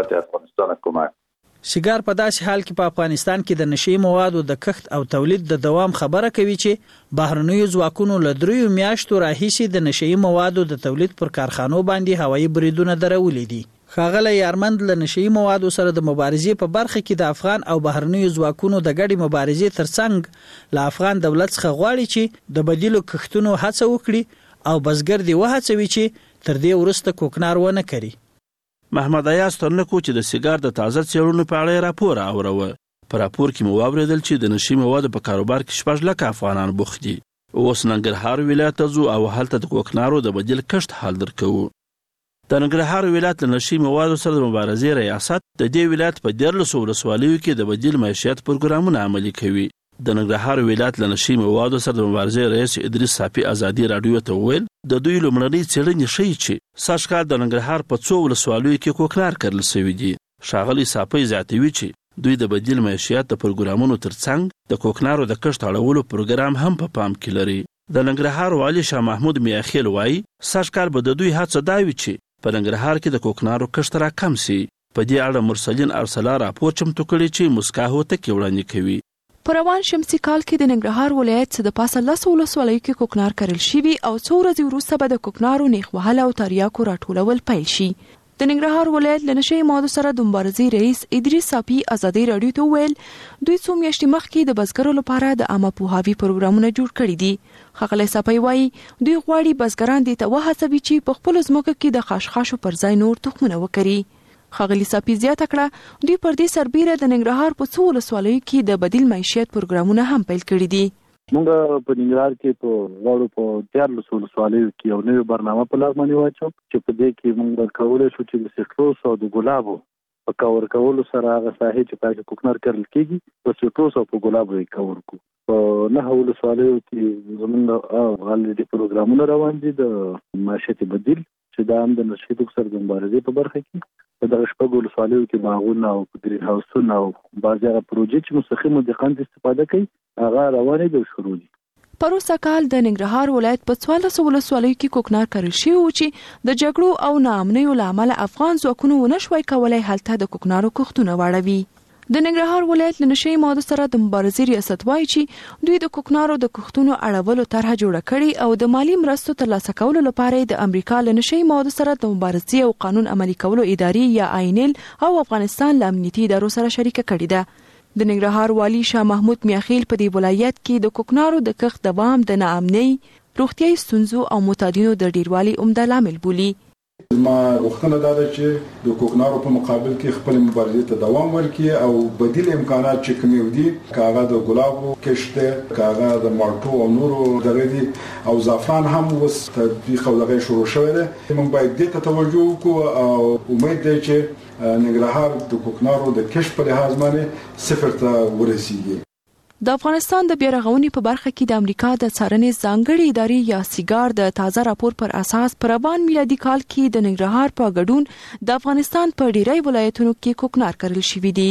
وکړي. شګار په داسې حال کې په افغانستان کې د نشئی موادو د کښت او تولید د دوام خبره کوي چې بهرنیو ځواکونو له دریو میاشتو راهیسې د نشئی موادو د تولید پر کارخانو باندې هوایي بریدونه درولې دي. ښاغلی یارمند له نشئی موادو سره د مبارزې په برخه کې د افغان او بهرنیو ځواکونو د ګډې مبارزې ترڅنګ له افغان دولت څخه غواړي چې د بدیلو کښتونو هڅه وکړي او بزګر دې وهڅوي چې تر دې وروسته کوکنار ونه کړي. محمد ایاز ترنکو چې د سیګار د تازه څېړنو په اړه راپور اوروه. په راپور کې مو واورېدل چې د نشئی موادو په کاروبار کې شپږ لکه افغانان بوخت دي. اوس ننګرهار ولایت ته ځو او هلته د کوکنارو د بدیل کښت حال درکوو. د ننګرهار ولایت له نشئی موادو سره د مبارزې ریاست د دې ولایت په دیارلسو ولسوالیو کې د بدیل معیشت پروګرامونه عملي کوي. د ننګرهار ولایت له نشئی موادو سره د مبارزې رئیس ادریس صافي ازادي راډیو ته وویل د دوی لومړنۍ څېړنې ښیي چې سږ کال د ننګرهار په څو ولسوالیو کې کوکنار کرل شوي دي. ښاغلي صافي زیاتوي چې دوی د بدیل معیشت د پروګرامونو ترڅنګ د کوکنارو د کښت اړولو پروګرام هم په پام کې لري. د ننګرهار والي شاه محمود میاخیل وایي سږ کال به د دوی هڅه دا وي چې په ننګرهار کې د کوکنارو کښت را کم سي. په دې اړه مرسلین ارسلا راپور چمتو کړی چې مسکا هوتکې وړاندې کوي. په روان شمسي کال کې د ننګرهار ولایت څخه د پاسه لسو ولسوالیو کې کوکنار کرل شوي او څو ورځې وروسته به د کوکنارو نیخ وهل او تریاکو راټولول پیل شي. د ننګرهار ولایت له نشئی موادو سره د مبارزې رئیس ادریس صافي ازادي راډیو ته وویل دوی څو میاشتې مخکې د بزګرو لپاره د عامه پوهاوي پروګرامونه جوړ کړي دي. ښاغلی صافي وایي دوی غواړي بزګران دې ته وهڅوي چې په خپلو ځمکو کې د خاشخاشو پر ځای نور تخمونه وکري. ښاغلي صافي زیاته کړه دوی پر دې سربیره د ننګرهار په څو ولسوالیو کې د بدیل معیشت پروګرامونه هم پیل کړي دي. موږ په ننګرهار کې په غواړو په دیارلسو ولسوالیو کې یو نوې برنامه په لاس باندې واچو چې په دې کې موږ کولی شو چې د سیټروس او د ګلابو په کور کولو سره هغه ساحې چې پکې کوکنار کرل کېږي په سیټروس او په ګلابو یې کور کړو. په نهه ولسوالیو کې زموږ غالي پروګرامونه روان دي د معیشت بدیل چې دا هم د نشئی سره د مبارزې په برخه کې په دغه شپږ ولسوالیو کې باغونه او ګرین هاوسونه او بعضې هغه پروژې چې مستقیمو دهقان استفاده کوي هغه روانې دي او شروع دي. پروسه کال د ننګرهار ولایت په څوارلسو ولسوالیو کې کوکنار کرل شوي و چې د جګړو او ناامنیو له امله افغان ځواکونو ونه شوای کولی هلته د کوکنارو کښتونه واړوي. د ننګرهار ولایت له نشئی موادو سره د مبارزې ریاست وایي چې دوی د کوکنارو د کښتونو اړولو طرحه جوړه کړې او د مالی مرستو ترلاسه کولو لپاره د امریکا له نشئی موادو سره د مبارزې او قانون عملي کولو ادارې یا آینل او افغانستان له امنیتي ادارو سره شریکه کړې ده. د ننګرهار والي شاه محمود میاخیل په دې ولایت کې د کوکنارو د کښت دوام د ناامنۍ، روغتیايي ستونزو او معتادینو د ډیروالي عمده لامل بولي. ما غوښتنه دا ده چې د کوکنارو په مقابل کې خپل مبارزې ته دوام ورکړي او بدیل امکانات چې کوم دي کاغه د ګلابو کښت کاغه د مالټو او نورو دغه دي او زعفران هم اوس تطبیق او دغه شروع شوی دی. موږ باید دې ته توجه وکړو او امید دی چې ننګرهار د کوکنارو د کښت په لحاظ باندې صفر ته ورسیږي. د افغانستان د بیارغونې په برخه کې د امریکا د څارنې ځانګړې ادارې یا سیګار د تازه راپور پر اساس پر روان میلادي کال کې د ننګرهار په ګډون د افغانستان په ډیری ولایتونو کې کوکنار کرل شوي دي.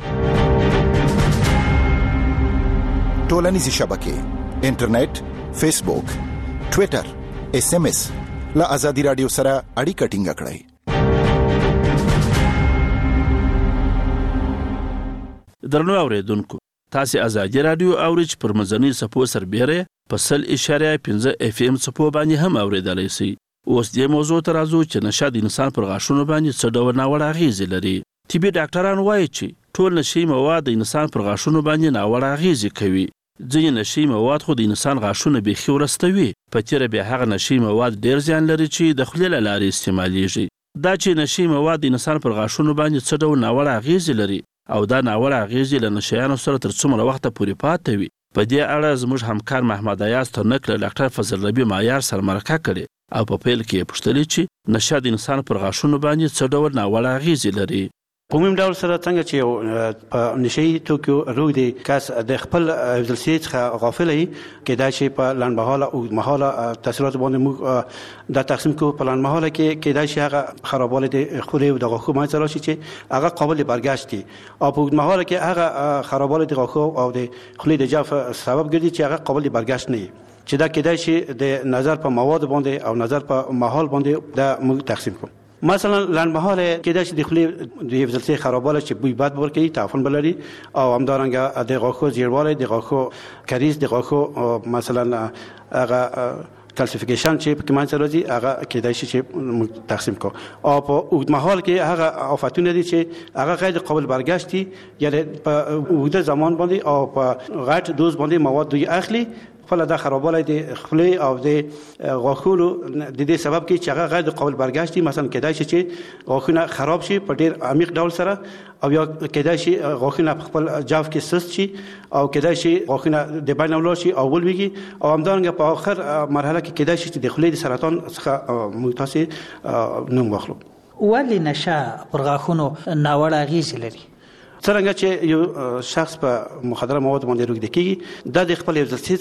ټولنیزې شبکې انټرنیټ، فیسبوک، ټوئیټر، ایس ام ایس له ازادي راډیو سره اړیکه ټینګه کړئ. درنو اوریدونکو تاسو ازادي رادیو اورچ پر مزنی سپو سربېره په سل اشاریه پنځه اف ام سپو باندې هم اوریدلای شئ. اوس دې موضوع ته راځو چې نشه د انسان پر غاښونو باندې څه ډول ناوړه اغېزې لري. طبي ډاکټران وایي چې ټول نشي مواد د انسان پر غاښونو باندې ناوړه اغېزې کوي. ځینې نشي مواد خو د انسان غاښونه بیخي ورستوي. په تیره بیا هغه نشي مواد ډېر زیان لري چې د خولې له لارې استعمالیږي. دا چې نشي مواد د انسان پر غاښونو باندې څه ډول ناوړه اغېزې لري او دا ناوړه اغېزې له نشیانو سره تر څومره وخته پورې پاتې وي په دې اړه زموږ همکار محمد ایاز ترنک له ډاکټر فضل ربی معیار سره مرکه کړې او په پیل کې پوښتلې چې نشه د انسان پر غاښونو باندې څه ډول ناوړه اغېزې لري. په عمومي ډول سره څنګه چې په نشي توکو روی دی کس د خپل ځلسي څخه غافل وي کېدای شي په لنډمهاله او مهاله تاثیرات باندې موږ د تقسیم کو په لنډمهاله کې کېدای شي هغه خرابوالی د خولې او د غاښو منځ راشي چې هغه قابل برګشت دي او په مهاله کې هغه خرابوالی د غاښو او د خولې د جاف سبب ګرځي چې هغه قابل برګشت نه وي چې دا کېدای شي د نظر په مواد باندې او نظر په ماحول باندې د موږ تقسیم کو. مثلا لنډمهاله کېدای شي د خولې د ځلسي خرابوالی چې بوی بد ورکوي تعفن بلري او همدارنګه د غاښو زیړوالی د غاښو کریز د غاښو مثلا هغه کلسیفیکیشن چې په منځ راځي هغه کېدای شي چې تقسیم کو او په اوږدمهال کې هغه آفتونه دي چې هغه غیر قابل برګشت دي یعنی په اوږده زمان باندې او په غټ دوز باندې مواد دوی اخلي خپل د خرابوالی د خولې او د غاښونو د دې سبب کې چې هغه غیر قابل برګشت دي مثلا کېدای شي چې غاښونه خراب شي په ډېر عمیق ډول سره او یا کېدای شي غاښونه په خپل جاف کې سست شي او کېدای شي غاښونه د بین ولاړ شي او ولويږي او همدارنګه په آخر مرحله کې کېدای شي چې د خولې د سرطان څخه موږ تاسو نوم واخلو. ولې نشه پر غاښونو ناوړه اغېزې لري؟ څنګه چې یو شخص په مخدره مواد باندې روږدی کیږي دا د خپل ځلسي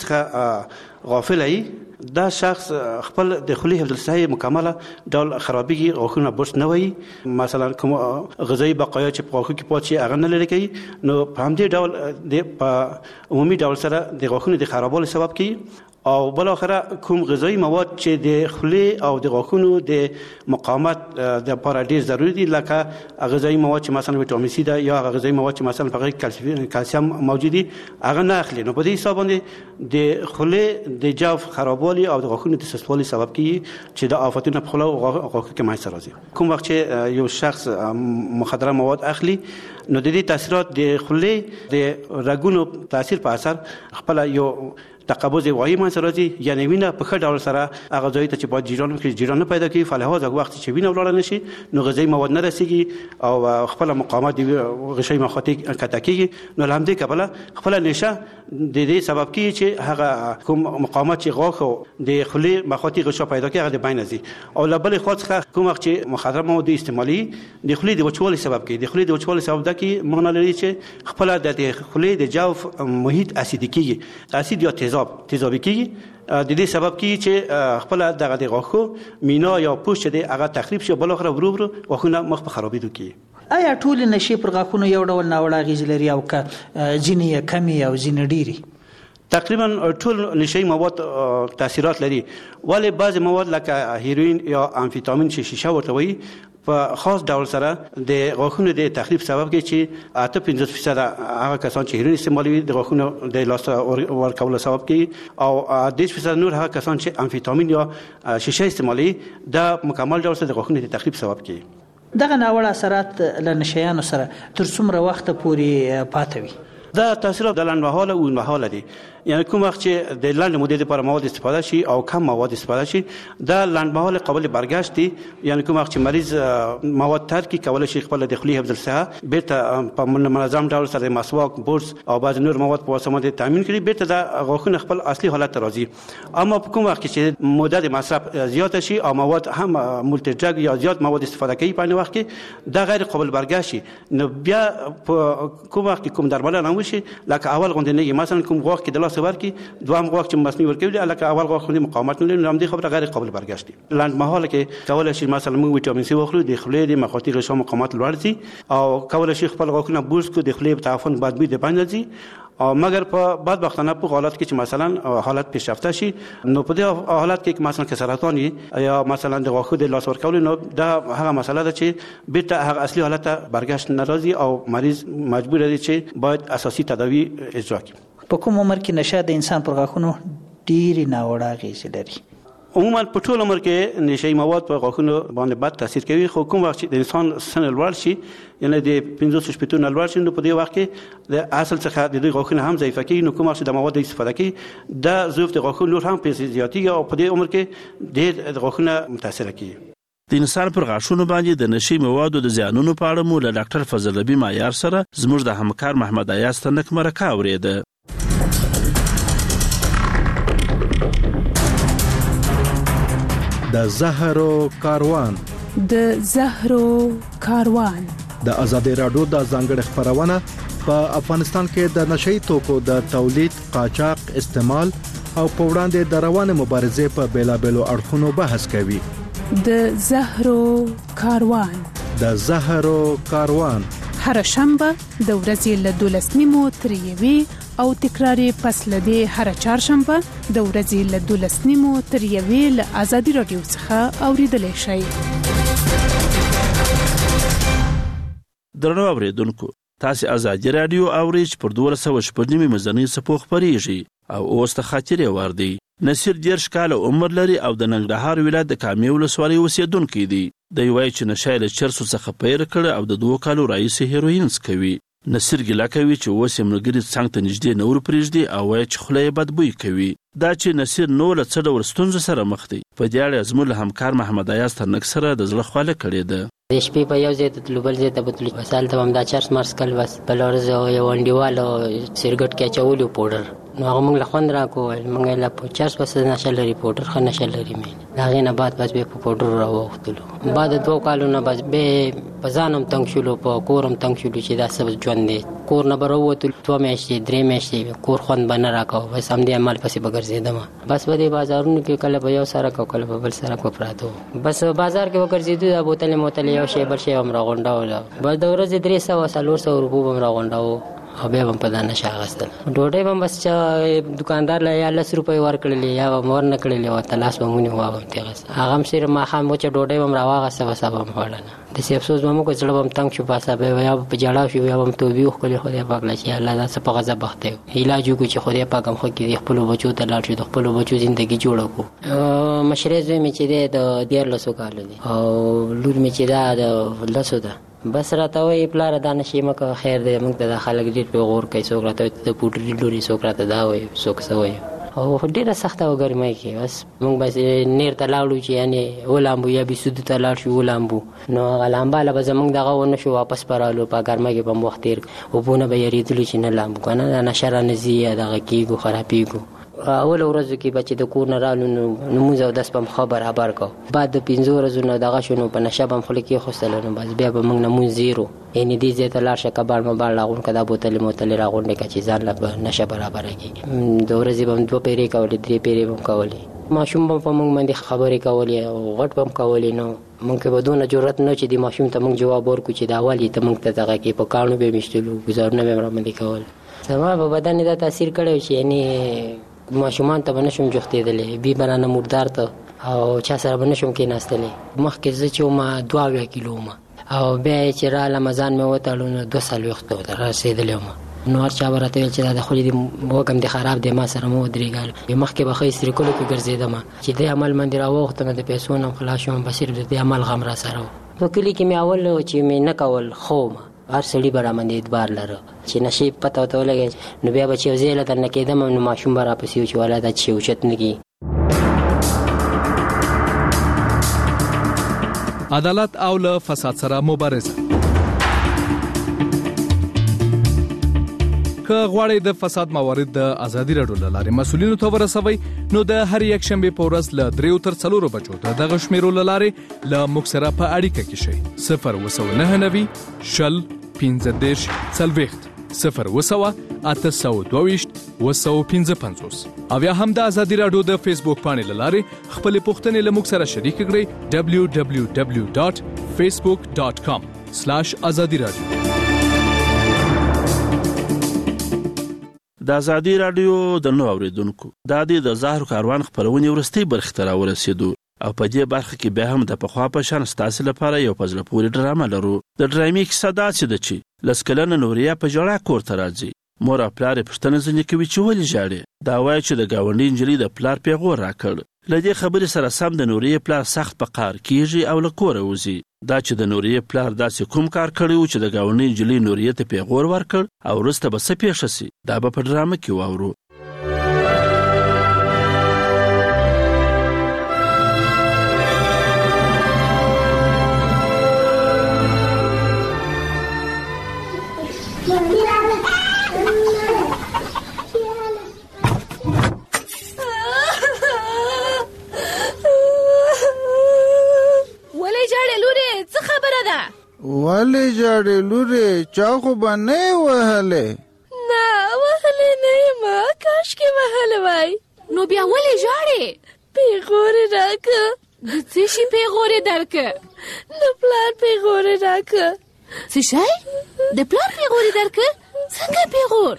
څخه غافل وي دا شخص خپل د خولې ځلسي مکمله ډول خرابېږي غاښونه برس نه وي مثلا کوم غذایی بقایا چې په غاښو کې پاتې شي هغه نه لري کوي نو په همدې ډول د په عمومي ډول سره د غاښونو د خرابوالي سبب کوي او بل اخره کوم غذایی مواد چې د خولې او د غاښونو د مقاومت د لپاره ډیر ضروري دي لکه غذایی مواد چې مثلا ویټامین سي ده یا غذایی مواد چې مثلا په کې کلسیم موجود دي هغه نه اخلي نو په دې حساب باندې د خولې د جاف خرابوالي او د غاښونو د سستوالي سبب کیږي چې د آفتونو په خوله او غاښو کې منځ راځي. کوم وخت چې یو شخص مخدره مواد اخلي نو د دې تاثیرات د خولې د رګونو تاثیر په اثر خپل یو تقبض وایي منځ راځي یعنی وینه په ښه ډول سره هغه ځای ته چې باید جریان وکړي جریان نه پیدا کوي فلهذا وخت چې وینه ولاړه نشي نو غذایی مواد نه رسیږي او خپل مقاومت د غشي مخاطي کته کیږي نو لامدې کبله خپل نشه د دې سبب کیږي چې هغه کوم مقاومت چې غاښو د خولې مخاطي غشا پیدا کوي هغه د بین ځي او لبل خاصه کوم وخت چې مخدر مواد استعمالي د خولې د وچوالي سبب کوي د خولې د وچوالي سبب ده کې معنی لري چې خپل د خولې د جوف محیط اسیدي کیږي اسید یا تیزاب تیزابي کیږي د دې سبب کیږي چې خپل دغه د غاښو مینا یا پوست دی هغه تخریب شي بل اخر ورو ورو غاښونه مخ په خرابېدو کوي. آیا ټول نشي پر غاښونو یو ډول ناوړه اغېز لري او که ځینې کمی او ځینې ډېری؟ تقریبا ټول نشي مواد تاثیرات لري ولی بعض مواد لکه هیروین یا امفیتامین چې شیشه ورته وایي په خاص ډول سره د غاښونو د تخریب سبب کوي چې اته پنځه فیصد هغه کسان چې هیروین استعمالوي د غاښونو د لاس ورکولو سبب کوي او دېرش فیصد نور هغه کسان چې امفیتامین یا شیشه استعمالوي د مکمل ډول سره د غاښونو د تخریب سبب کوي. دغه ناوړه اثرات له نشیانو سره تر څومره وخت پورې پاتې وي؟ دا تاثیرات د لنډمهاله او اوږدمهاله دي یعنی کوم وخت چې د لنډ مودې لپاره مواد استفاده شي او کم مواد استفاده شي دا لنډمهاله قابل برګشت دي یعنی کوم وخت چې مریض مواد ترک کول شي خپل د خولې حفظ الصحه بیرته په منظم ډول سره مسواک برس او بعض نور مواد په واسطه باندې تامین کړي بیرته د غاښونو خپل اصلي حالت ته راځي اما په کوم وخت چې موده د مصرف زیات شي او مواد هم مولټي ډرګ یا زیات مواد استفاده کوي په وخت کې دا غیر قابل برګشت شي نو بیا په کوم وخت کوم درملنه وشي لکه اول غوندې نه مثلا کوم غاښ کې د لاس ورکی دوام غاښ چې مصنوعي ورکوي لکه اول غاښ باندې مقاومت نه لري نو هم دې خبره غیر قابل برګشت دي. لنډمهاله کې کولای شي مثلا موږ ویټامین سي واخلو د خولې د مخاطي غشا مقاومت لوړ شي او کولای شي خپل غاښونه بورس کو د خولې تعفن بعد به د باندې ځي او مګر په بعد وختانه په حالت کې چې مثلا حالت پیشرفته شي نو په دې حالت کې مثلا کې سرطان یا مثلا د غاښو د لاس ورکول نو دا هغه مسله ده چې بیرته هغه اصلي حالت ته برګشت ناراضي او مریض مجبور دی چې باید اساسي تداوی اجرا کړي. په کوم عمر کې نشه د انسان پر غاښونو ډېرې ناوړه اغېزې لري؟ عموما په ټول عمر کې نشي مواد په غاښونو باندې بد تاثیر کوي خو کوم وخت چې د انسان سن لوړ شي یعنی د پنځوس شپږ نه لوړ شي نو په دې وخت کې د اصل څخه د دې غاښونه هم ضعیف کوي نو کوم وخت د مواد استفاده کوي د ضعف د غاښونو نور هم په زیاتیږي او په دې عمر کې ډېر غاښونه متاثر کوي. د انسان پر غاښونو باندې د نشي موادو د زیانونو په اړه مو له ډاکټر فضل ربی معیار سره زموږ د همکار محمد ایاز تنک مرکه اورېده. د زهرو کاروان د زهرو کاروان د آزادي رادیو د ځانګړي خبرونه په افغانستان کې د نشئی توکو د تولید، قاچاق، استعمال او په وړاندې د روانه مبارزې په بیلابېلو اړخونو بحث کوي. د زهرو کاروان د زهرو کاروان هر شنبه د ورځې له دولس نیمو تر یوې او تکراری پس لدی هر چهارشنبه د ورځې له دولس نیمو تر یوې له آزادي رادیو څخه اوریدلای شئ. درنو اوریدونکو، تاسو آزادي رادیو اورئ پر دوه سوه شپږ مزنی سپوخ پریږي او اوس ته خاطرې وردی. نصیر دیرش کال عمر لري او د ننګرهار ولایت د کامی ولسوالۍ اوسیدونکی دی. د یوای چې نشای له چرسو څخه پیر کړ او د دوه کالو رئیس هیروینز کوي. نصیر ګیلا کوي چې اوس یې ملګری څنګه ته نږدې نور پریږدي او وایي چې خوله یې بدبوی کوي. دا چې نصیر نو له څه ډول ستونزو سره مخ دی، په دې اړه زموږ له همکار محمد ایاز ترنک سره د زړه خواله کړې ده. د شپې په یو ځای ته تلو بل ځای ته به تلو، بس هلته به هم دا چرس مرس کل، بس بله ورځ یو انډیوال سیرګټ کې اچولي پوډر، نو هغه موږ له خوند راکړو، ویل موږ یې له چرس بس نشه لري، پوډر ښه نشه لري. مې د هغې نه بعد بس بیا په پوډرو راواوښتلو. بعد د دوو کالو نه بس بیا په ځان هم تنګ شولو، په کور هم تنګ شولو چې دا څه ژوند دی. کور نه به راووتلو دوه میاشتې درې میاشتې کور خوند به نه راکوه، بس همدې عمل پسې به ګرځېدم. بس په دې بازارونو کې کله به یو سرک او کله به بل سرک به پراته وو. بس بازار کې به ګرځېدو، دا بوتلې موتلې یو شی بل شی هم راغونډوله. بس د ورځې درې سوه څلور سوه روپو به هم راغونډوو او بیا به هم په دا نشه اخیستله. ډوډۍ به هم بس چا دوکاندار له یا لس روپۍ ورکړلې یا به م ورنه کړلې وه، تلاس به مونیو وه به هم تېغسته. هغه هم صرف ماښام وچه ډوډۍ به هم راواغسته، بس به هم خوړله. داسې افسوس به مو وکړ، زړه به هم تنګ شو، پاسه به یا به په ژړا شو یا به هم توبې وښکلې خدای پاک له چې الله دا څه په غضب اخته یو. علاج وکړو چې خدای پاک هم ښه کړي، خپلو بچو ته لاړ شو، د خپلو بچو زندګي جوړه کړو. مشرې زوی مې چې دی د دیارلسو کالو دی او لور مې چې دا د لسو ده. بس راته وایي پلاره دا نشي مه کوه، خیر دی موږ ته دا خلک ډېر پرې غور کوي، څوک راته وایي د پوډري لوري، څوک راته دا وایي، څوک څه وایي. او ډېره سخته وه ګرمۍ کې. بس موږ بس نیر ته لاړو چې یعنې ولامبو یا بیسودو ته لاړ شو ولامبو، نو هغه لامباله به زموږ دغه ونه شو، واپس به رالو. په ګرمۍ کې به م وخت تېر اوبو نه به یېرېدلو چې نه لامبو که نه دا نشه رانه ځي یا دغه کېږو خرابېږو. اول ورځو کې به چې د کور نه رالو نو لمونځ او دس به م ښه برابر کو. بعد د پنځو ورځو نه دغه شو نو په نشه به م خوله کېښوستله، نو بس بیا به موږ لمونځ زیرو، یعنې دې ځای ته لاړ شه کباړ مباړ راغونډ که دا بوتلې موتلې راغونډې که چې ځان له به نشه برابره کېږي. د ورځې به م دوه پیرې کولې، درې پیرې به م کولې. ماشوم به په موږ باندې خبرې کولې او غټ به م کولې، نو موږ کې به دونه جرأت نه چې د ماشوم ته موږ جواب ورکړو چې دا ولې ته موږ ته دغه کې په کاڼو به یې ویشتلو، ګزارونه به یې راباندې کول. زما په بدن یې دا تاثیر کړی و چې یعنې ماشومان ته به نشم جوختېدلی، بي به رانه مردار ته او چا سره به نشم کېناستلی. مخکې زه چې ومه دوه اویا کیلو ومه او بیا چې رالم ځان مې وتړو نو دوه څلوېښتو ته رسېدلی ومه. نو هر چا به راته ویل چې دا د خولې د وږم دې خراب دی، ما سره مه ودرېږه. مخکې به ښه استریکلو کې ګرځېدم چې دې عمل باندې راواوښتم، د پیسو نه هم خلاص شوم، به صرف د دې عمل غم را سره و. په کلي کې مې اول چې مې نه کول ښه ومه، هر سړي به راباندې اعتبار لره چې نشي پته ورته ولګي، نو بیا به چې یو ځای له درنه کېدم نو ماشوم به راپسې و چې والا دا چې اوچت نه کي. عدالت او له فساد سره مبارزه. که غواړئ د فساد موارد د آزادي راډیو له لارې مسؤلینو ته ورسوئ نو د هر یک شنبې په ورځ له دریو تر څلورو بجو د دغه شمیرو له لارې له موږ سره په اړیکه کې شئ. صفر اووه سوه نهه نوي شل پنځه دېرش څلوېښت، صفر اووه سوه اته سوه دوه ویشت اووه سوه پنځه پنځوس. او یا هم د آزادي راډیو د فیسبوک پاڼې له لارې خپلې پوښتنې له موږ سره شریکې کړئ. ډبلیو ډبلیو ډبلیو ډاټ فیسبوک ډاټ کام سلاش آزادي راډیو. د آزادي راډیو د نو اوریدونکو دا د زهرو کاروان خبرونه ورستي برخه ته راورسېدو او په دې برخه کې به هم د پخوا په شان ستاسو لپاره یو پزله پوری ډرامه لرو. د ډرامې کیسه دا چې د چی لسکلن نوریا په جړه کور ته راځي. مور خپل پښتنه ځنې کوي چې ولې ژاړي. دا وایي چې د گاونډي انجلي د پلار پیغور راکړ. لدې خبرې سره سم د نوریا پلار سخت په قار کیږي او له کوره وځي. دا چې د نوریا پلار داسې کوم کار کړی و چې د گاونډي انجلي نوریا ته پیغور ورکړ او وروسته به څه پیښ شي دا به په ډرامه کې واورو. ژاړې لورې؟ چا خو به نه یې وهلې؟ نه وهلې نه یم، کاشکې وهلی وای. نو بیا ولې ژاړې؟ پیغور یې راکه. د څه شي پیغور یې درکه؟ د پلار پیغور یې راکه. څه شی؟ د پلار پیغور یې درکه؟ څنګه پیغور؟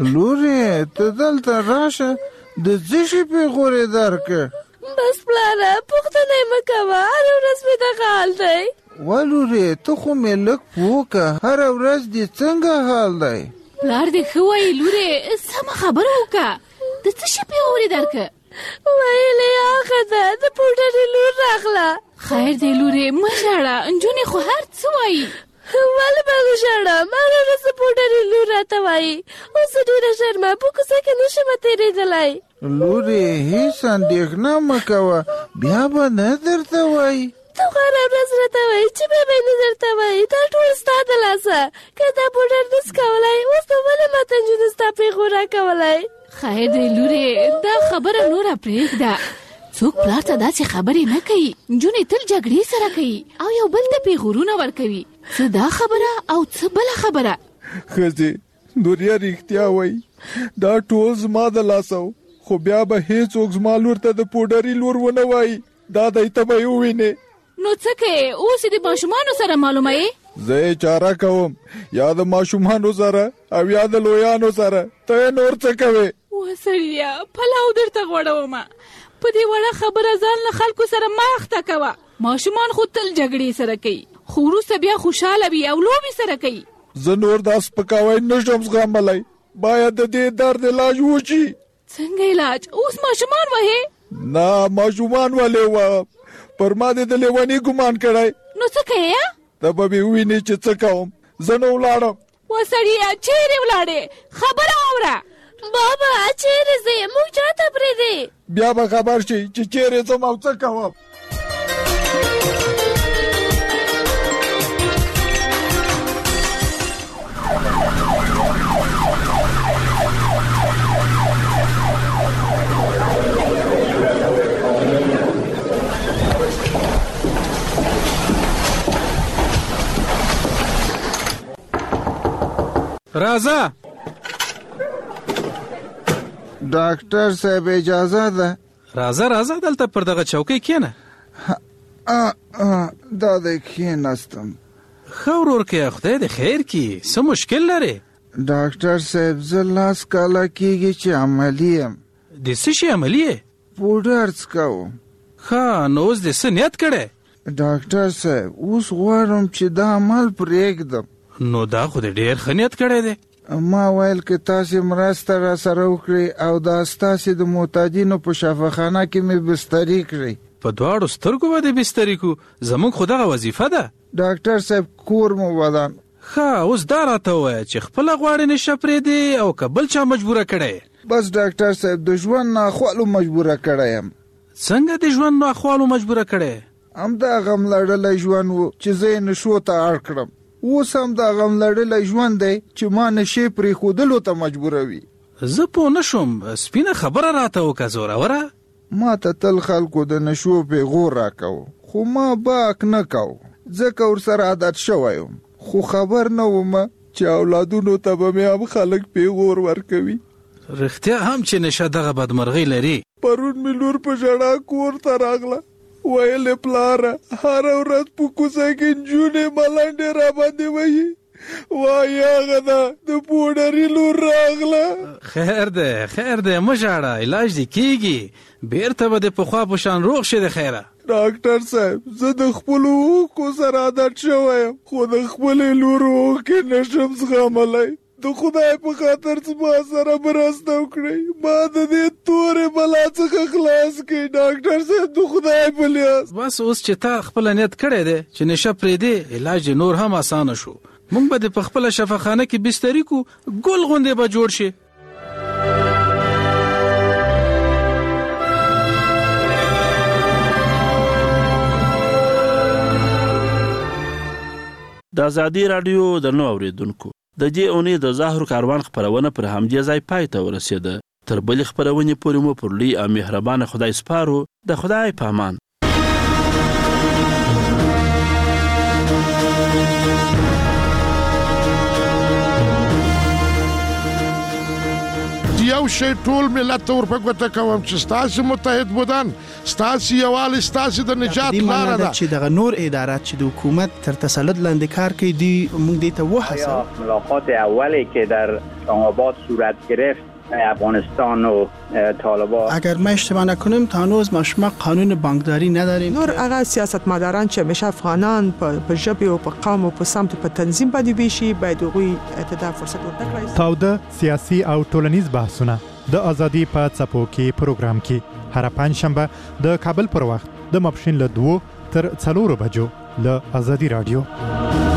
لورې ته دلته راشه، د څه شي پیغور یې درکه؟ بس پلاره پوښتنه یې مه کوه، هره ورځ مې دغه حال دی. وا لورې ته خو مې لږ پوه که، هره ورځ دې څنګه حال دی؟ پلار دې ښه وایي لورې، سمه خبره وکړه. د څه شي پیغور یې درکه؟ ویلې هغه ده د پوډرې لور راغله. خیر دی لورې مه ژاړه، نجونې خو هر څه وایي. ولې به زه ژاړم؟ هره ورځ د پوډرې لور راته وایي. اوس زه ډېره ژرمه په کوڅه کې نشم تېرېدلی. لورې هېڅ اندېښنه مه کوه، بیا به نه درته وایي. ته خو هره ورځ راته وایي چې بیا به یې نه درته وایي. دا ټول ستا د لاسه. که دا پوډر نس کولی، اوس نو ولې ماته نجونې ستا پیغور راکولی؟ خیر دی لورې، دا خبره نوره پرېږده. څوک پلار ته داسې خبرې نه کوي. نجونې تل جګړې سره کوي او یو بل ته پیغورونه ورکوي. څه دا خبره او څه بله خبره. ښځې نوریا رښتیا وایي، دا ټول زما د لاسه و، خو بیا به هېڅوک زما لور ته د پوډري لور ونه وایي. دا دی ته به یې ووینې. نو څه کوې؟ اوس یې د ماشومانو سره معلوموې؟ زه یې چاره کوم، یا د ماشومانو سره او یا د لویانو سره. ته یې نور څه کوې؟ وسړیه پلاو درته غوړومه. په دې وړه خبره ځان له خلکو سره مه اخته کوه. ماشومان خو تل جګړې سره کوي، خو وروسته بیا خوشحاله وي او لوبې سره کوي. زه نور دا سپکاوی نشم زغملی، باید د دې درد علاج وشي. څنګه علاج؟ اوس ماشومان وهې؟ نه ماشومان ولې وهم، پر ما دې د لیوني ګمان کړی. نو څه کوې؟ ته به مې ووینې چې څه کوم. زه نه ولاړم. وسړیه چیرې ولاړې؟ خبره واوره. بابا چیرې ځې؟ موږ چاته پرېږدې؟ بیا به خبر شي چې چیرې ځم او څه کوم. راځه ډاکټر صاحب اجازه ده؟ راځه راځه دلته پر دغه چوکۍ کښېنه. دا دی کښېناستم. ښه ورورکیه خدای دې خیر کړي. څه مشکل لرې؟ ډاکټر صاحب زه لاس کاله کېږي چې عملي یم. د څه شي عملي یې؟ پوډر څکوم. ښه نو اوس دې څه نیت کړی؟ ډاکټر صاحب اوس غواړم چې دا عمل پرېږدم. نو دا خو دې ډېر ښه نیت کړی دی. ما ویل که تاسې مرسته را سره وکړئ او دا ستاسې د معتادینو په شفاخانه کې مې بستري کړئ. په دواړو سترګو به دې بستري کړو، زموږ خو دغه وظیفه ده. ډاکټر صاحب کور مو ودان. ښه اوس دا راته ووایه چې خپله غواړې نشه پرېږدې او که بل چا مجبوره کړی؟ بس ډاکټر صاحب د ژوند ناخوالو مجبوره کړی یم. څنګه د ژوند ناخوالو مجبوره کړی؟ همدا غم لړلی ژوند و چې زه یې نشو ته اړ کړم. اوس هم دا غم لړلی ژوند دی چې ما نشې پرېښودلو ته مجبوروي. زه پوه نه شوم، سپینه خبره راته وکړه زوروره. ما ته تل خلکو د نشو پیغور راکوو، خو ما باک نه کوو ځکه ورسره عادت شوی یم. خو خبر نه وم چې اولادونو ته به مې هم خلک پیغور ورکوي. رښتیا هم چې نشه دغه بدمرغۍ لري. پرون مې لور په ژړا کور ته راغله، ویلې پلاره هره ورځ په کوڅه کې نجونې ملنډې راباندې وهي. وایي هغه ده د پوډري لور راغله. خیر دی خیر دی مه ژاړه، علاج دې کېږي، بېرته به دې پخوا په شان روغ شي. د خیره ډاکټر صاحب زه د خپلو اوښکو سره عادت شوی یم، خو د خپلې لور اوښکې نشم زغملی. د خدای په خاطر زما سره مرسته وکړئ، ما د دې تورې بلا څخه خلاص کړئ. ډاکټر صاحب د خدای په لیاس. بس اوس چې تا خپله نیت کړی دی چې نشه پرېږدې، علاج یې نور هم اسانه شو. موږ به دې په خپله شفاخانه کې بستري کو، ګل غوندې به جوړ شي. د ازادي راډیو د نو اوریدونکو د دې اونۍ د ظاهر کاروان خبرونه پر همدې ځای پای ته ورسېده. تر بلې خبرونې پورې مو پر لوی او مهربانه خدای سپارو. د خدای په امان. یو شی ټول ملت ته ورپګوته کوم چې ستاسو متحد بودن ستاسو یووالی ستاسو د نجات لاره ده چې دغه نور ادارات چې د حکومت تر تسلط لاندې کار کوي دی موږ دې ته وحسه ملاقات اولی که در اسلام‌آباد صورت گرفت افغانستان و طالبان اگر ما اشتباه نکنیم تا هنوز ما قانون بانکداری نداریم نور هغه سیاستمداران چې همیشه افغانان په ژبه او په قوم او په سمت په تنظیم باندې ویشي باید هغوی ته فرصت ورکړي. تاوده سیاسي او ټولنیز بحثونه د ازادي په څپو کې پروګرام کې هر پنځشنبه د کابل پر وخت د ماپښین له دوه تر څلورو بجو له ازادي رادیو.